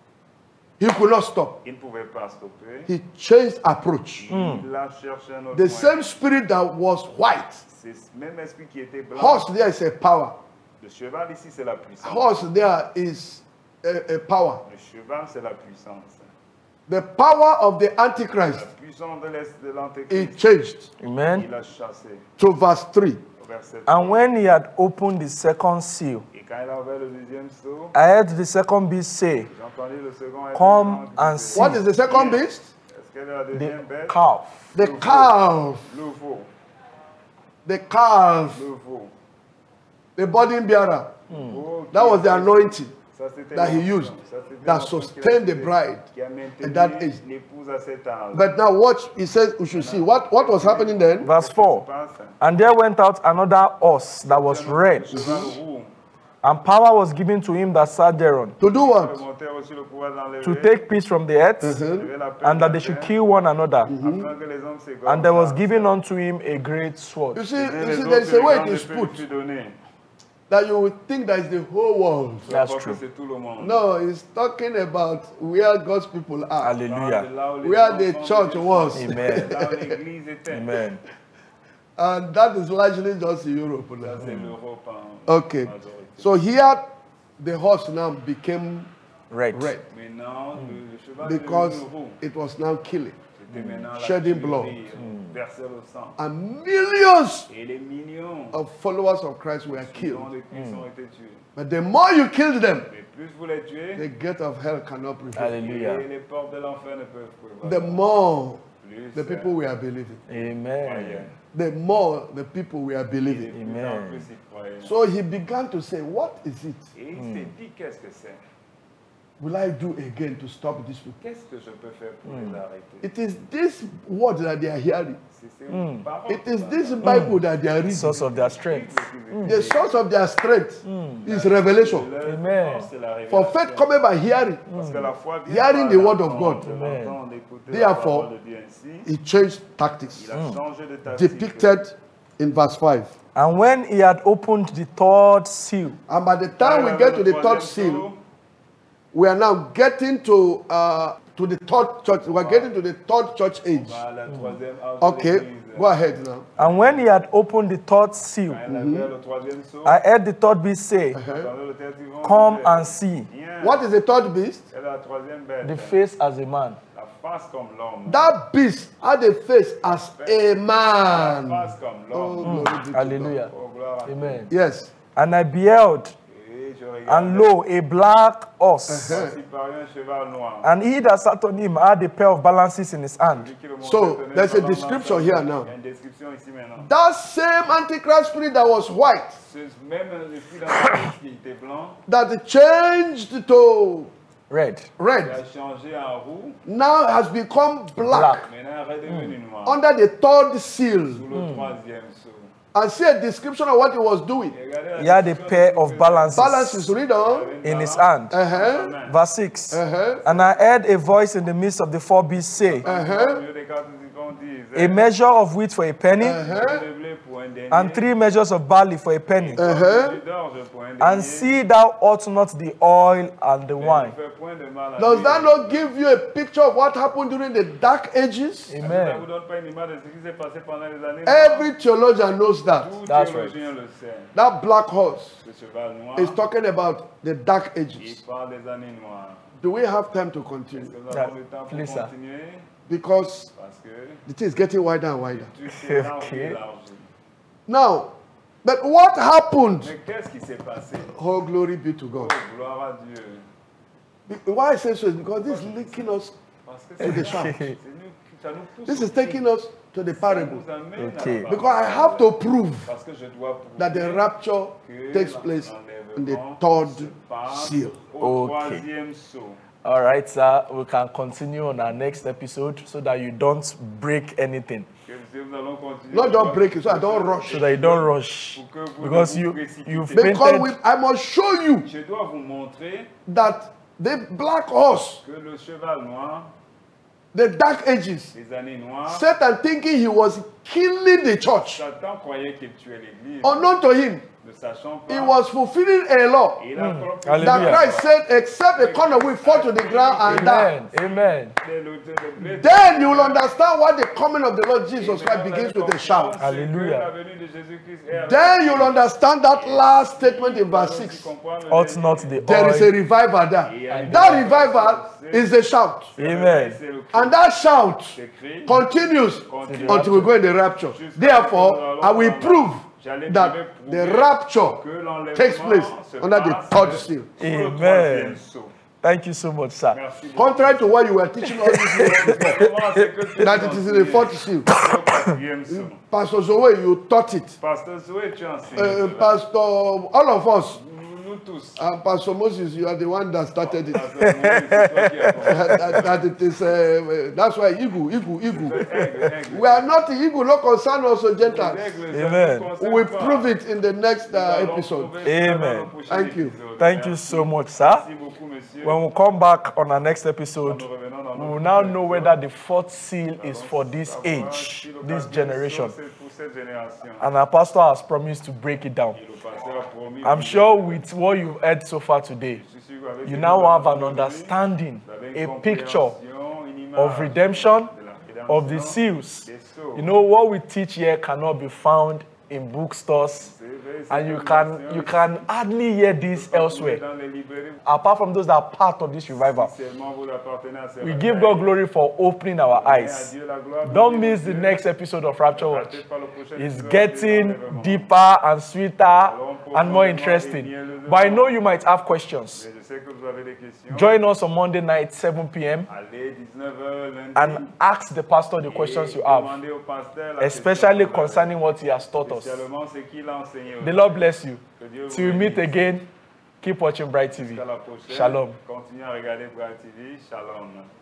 he could not stop, il ne pouvait pas stopper, he changed approach. il a cherché un autre The moyen. same spirit that was white. C'est ce même esprit qui était blanc. Horse there is a power. Le cheval ici, c'est la puissance. Horse there is a, a power. Le cheval, c'est la puissance. The power of the La Antichrist, puissance de l'Est- de it l'Antéchrist, changed Amen. il a chassé. to verse three. Au verset And when he had opened the second seal, Et quand il a ouvert le deuxième seau, I heard the second beast say, j'ai entendu le second être Come grand qui and disait, see. What is the second beast? Est-ce qu'elle est la deuxième the bête? calf. The calf. Le veau. The calf. Le veau. The burden bearer. Veau qui That was the était- anointing ça, c'était that he l'onction. used Ça, c'était that l'onction qu'il a sustained the utilisé, bride qui a maintenu at that age. l'épouse à cet âge. But now watch, he says we should see. What, what was happening then? Verse four. Passe. And there went out another horse that was red, Cheval roux. and power was given to him that sat thereon, To do Le what? monteur aussi le pouvoir d'enlever, to take peace from the earth, enlever la paix and de that la they should terre, kill one another. afin que les hommes s'égorgent. And there was given unto him a great sword. You see, Et you les see autres, there is les a way grandes it is épées put lui furent données. that you would think that is the whole world. That's Je crois true. que c'est tout le monde. No, he's talking about where God's people are. Hallelujah. Là où les Where gens the sont church des- was. Amen. Là où l'église était. Amen. And that is largely just in Europe Ça, now. c'est l'Europe en Okay. majorité. So here, the horse now became Red. red Maintenant, le, le cheval because est devenu roux. it was now killing. C'était maintenant la Shedding tuerie, blood. euh, verser le sang. And millions Et les millions of followers of Christ were de killed. gens de Christ ont été tués. But the more you kill them, Mais plus vous les tuez, the gate of hell cannot prevail. Hallelujah. et les portes de l'enfer ne peuvent The prévoir. more Plus the people were believing, Amen. the more the people were et believing. plus en Amen. plus ils croyaient. So he began to say, what is it? Et il s'est dit, qu'est-ce que c'est? Will I do again to stop these people? Qu'est-ce que je peux faire pour les arrêter? It is this word that they are hearing. C'est ces paroles It is qui this parlent. Bible that they are reading. Source of their strength. The source of their strength is revelation. Leur Amen. force, c'est la For révélation. faith cometh by hearing. Parce que la foi vient Hearing par the word of l'entendre, God. de Amen. l'entendre, d'écouter la Therefore, parole de Dieu ainsi. He changed tactics. Il a changé de tactique. Depicted in verse five. And when he had opened the third seal, And by the time we get to the third seal, we are now getting to uh, to the third church. We are getting to the third church age. La troisième âge de Okay, l'Église. go ahead now. and when he had opened the third seal, Quand elle a ouvert le troisième saut, I heard the third beast say, entendez le terre vivant Come disait, and see. Viens. What is the third beast? Elle a la troisième bête. The face as a man. La face comme l'homme. That beast had a face as a La man. face comme Oh, l'homme. glory be to God. Hallelujah. Oh, gloire à Amen. Yes. And I beheld, Et je regarde. and lo, a black horse. Uh-huh. Voici parut un cheval noir. And he that sat on him had a pair of balances in his hand. Celui qui le montait So, tenait there's a pendant description l'enfer. here now. Il y a une description ici maintenant. That same Antichrist spirit that was white, Ce même esprit d'Antichrist qui était blanc, that changed to Red. qui red, a changé en roux, now has become black, Black. maintenant est redevenu noir. under the third seal. Sous le troisième saut. And see a description of what he was doing. Et regardez la He had a description pair de of ce que Balances, balances read on. in his hand. Uh-huh. Amen. Verse six. Uh-huh. And I heard a voice in the midst of the four beasts say, Uh-huh. Au milieu des quatre vivants disent, A measure of wheat for a penny, Uh-huh. de blé pour un denier, and three measures of barley for a penny. Uh-huh. du d'orge pour un And denier, see thou ought not the oil and the et wine. ne fais point de mal à Does lui. that not give you a picture of what happened during the dark ages? Ça ne Amen. vous donne pas une image de ce qui s'est passé pendant les années Every theologian knows that. Tout That's théologien le sait. That black horse Ce cheval noir, is talking about the dark il ages. parle des années noires. Do we have time to Est-ce continue? que nous Yeah, avons le temps pour please, sir. continuer? Because Parce que the thing is getting wider and wider. tout s'est élargi, Okay. élargi. Now, but what happened? Mais qu'est-ce qui s'est passé? Oh, glory be to Oh, God. gloire à Dieu. Be- Why I say so is because this is linking us Parce que to the c'est shaft. c'est nous, ça nous pousse This au is taking crime. us to the Ça parable. nous amène Ok. à la Because I have to prove Parce que je dois prouver that the rapture que takes place in the l'enlèvement third se passe seal. au Ok. troisième sceau. All right, sir. We can continue on our next episode so that you don't break anything, Que nous allons continuer. Not just break it, so I don't rush. so that you don't rush, Pour que vous because ne you vous précipitez. you've Because we, painted. I must show you Je dois vous montrer that the black horse, que le cheval noir, the dark ages, les années noires, Satan thinking he was killing the church, Satan croyait qu'il tuait l'église, unknown to him, ne sachant pas. he was fulfilling a law Il a propre- Hallelujah. that Christ said, except a corner will fall to the ground and die. Amen. Amen. Dès le- dès le blé- Then you will understand why the coming of the Lord Jesus Christ begins with a shout. Hallelujah. La venue de Jésus-Christ est avec Then you will understand that last statement in verse six. Ought not the There is a oil. revival there. That revival is a shout. Amen. And that shout C'est cri. continues Continue. until we go in the rapture. Therefore, I will prove that the rapture Que l'enlèvement takes place se under the passe third seal. sous le Amen. troisième sceau. Thank you so much, sir. Merci beaucoup. Contrary to what you were teaching all these years, Comment c'est que tu that it is in the fourth seal. au quatrième sceau. Pastor Zoe, you taught it. Pasteur Zoé, tu enseignes. Uh, cela. Pastor, all of us, Nous, nous tous. and Pastor Moses, you are the one that started it. Pasteur Moïse, c'est toi qui as commencé. that, that it is, uh, that's why Igu, Igu, Igu. Aigle, aigle. We are not Igu, no concern also Gentiles. Aigle, ça Amen. nous We concerne will pas. prove it in the next Nous uh, allons episode. prouver cela dans Amen. le prochain Thank you. épisode. Thank you Merci. so much, sir. Merci beaucoup, monsieur. When we come back on our next episode, Nous revenons dans we notre will now prochain know épisode. whether the fourth seal Nous is allons for this savoir age, si le this quatrième generation. sceau, c'est pour cette génération. And our pastor has promised to break it down. Et le pasteur a promis I'm de- sure with what you've heard so far today, Je suis sûr qu'avec you ce now que nous have avons an aujourd'hui, understanding, vous avez une a picture compréhension, une image of redemption, de la rédemption, of the seals. des sceaux. You know, what we teach here cannot be found in bookstores, C'est vrai, cette and you can révélation you can hardly hear this est elsewhere, dans les librairies. apart from those that are part of this revival. Seulement vous appartenez à ce We recueil. give God glory for opening our Mais à eyes. Dieu la gloire, Don't bénis miss the Dieu. next episode of Rapture Watch. Ratez pas le prochain It's épisode getting de l'enlèvement. deeper and sweeter and more interesting. But I know you might have questions. Mais je sais que vous avez des questions. Join us on Monday night, seven p.m. Allez, dix-neuf heures lundi. and ask the pastor the questions you have, Demandez au pasteur la especially question. concerning what he has taught us. Spécialement ce qu'il a enseigné. The Lord bless you. Que Dieu vous Till we meet bénisse. again, keep watching Bright T V. Jusqu'à la prochaine. Shalom. Continuez à regarder Bright T V. Shalom.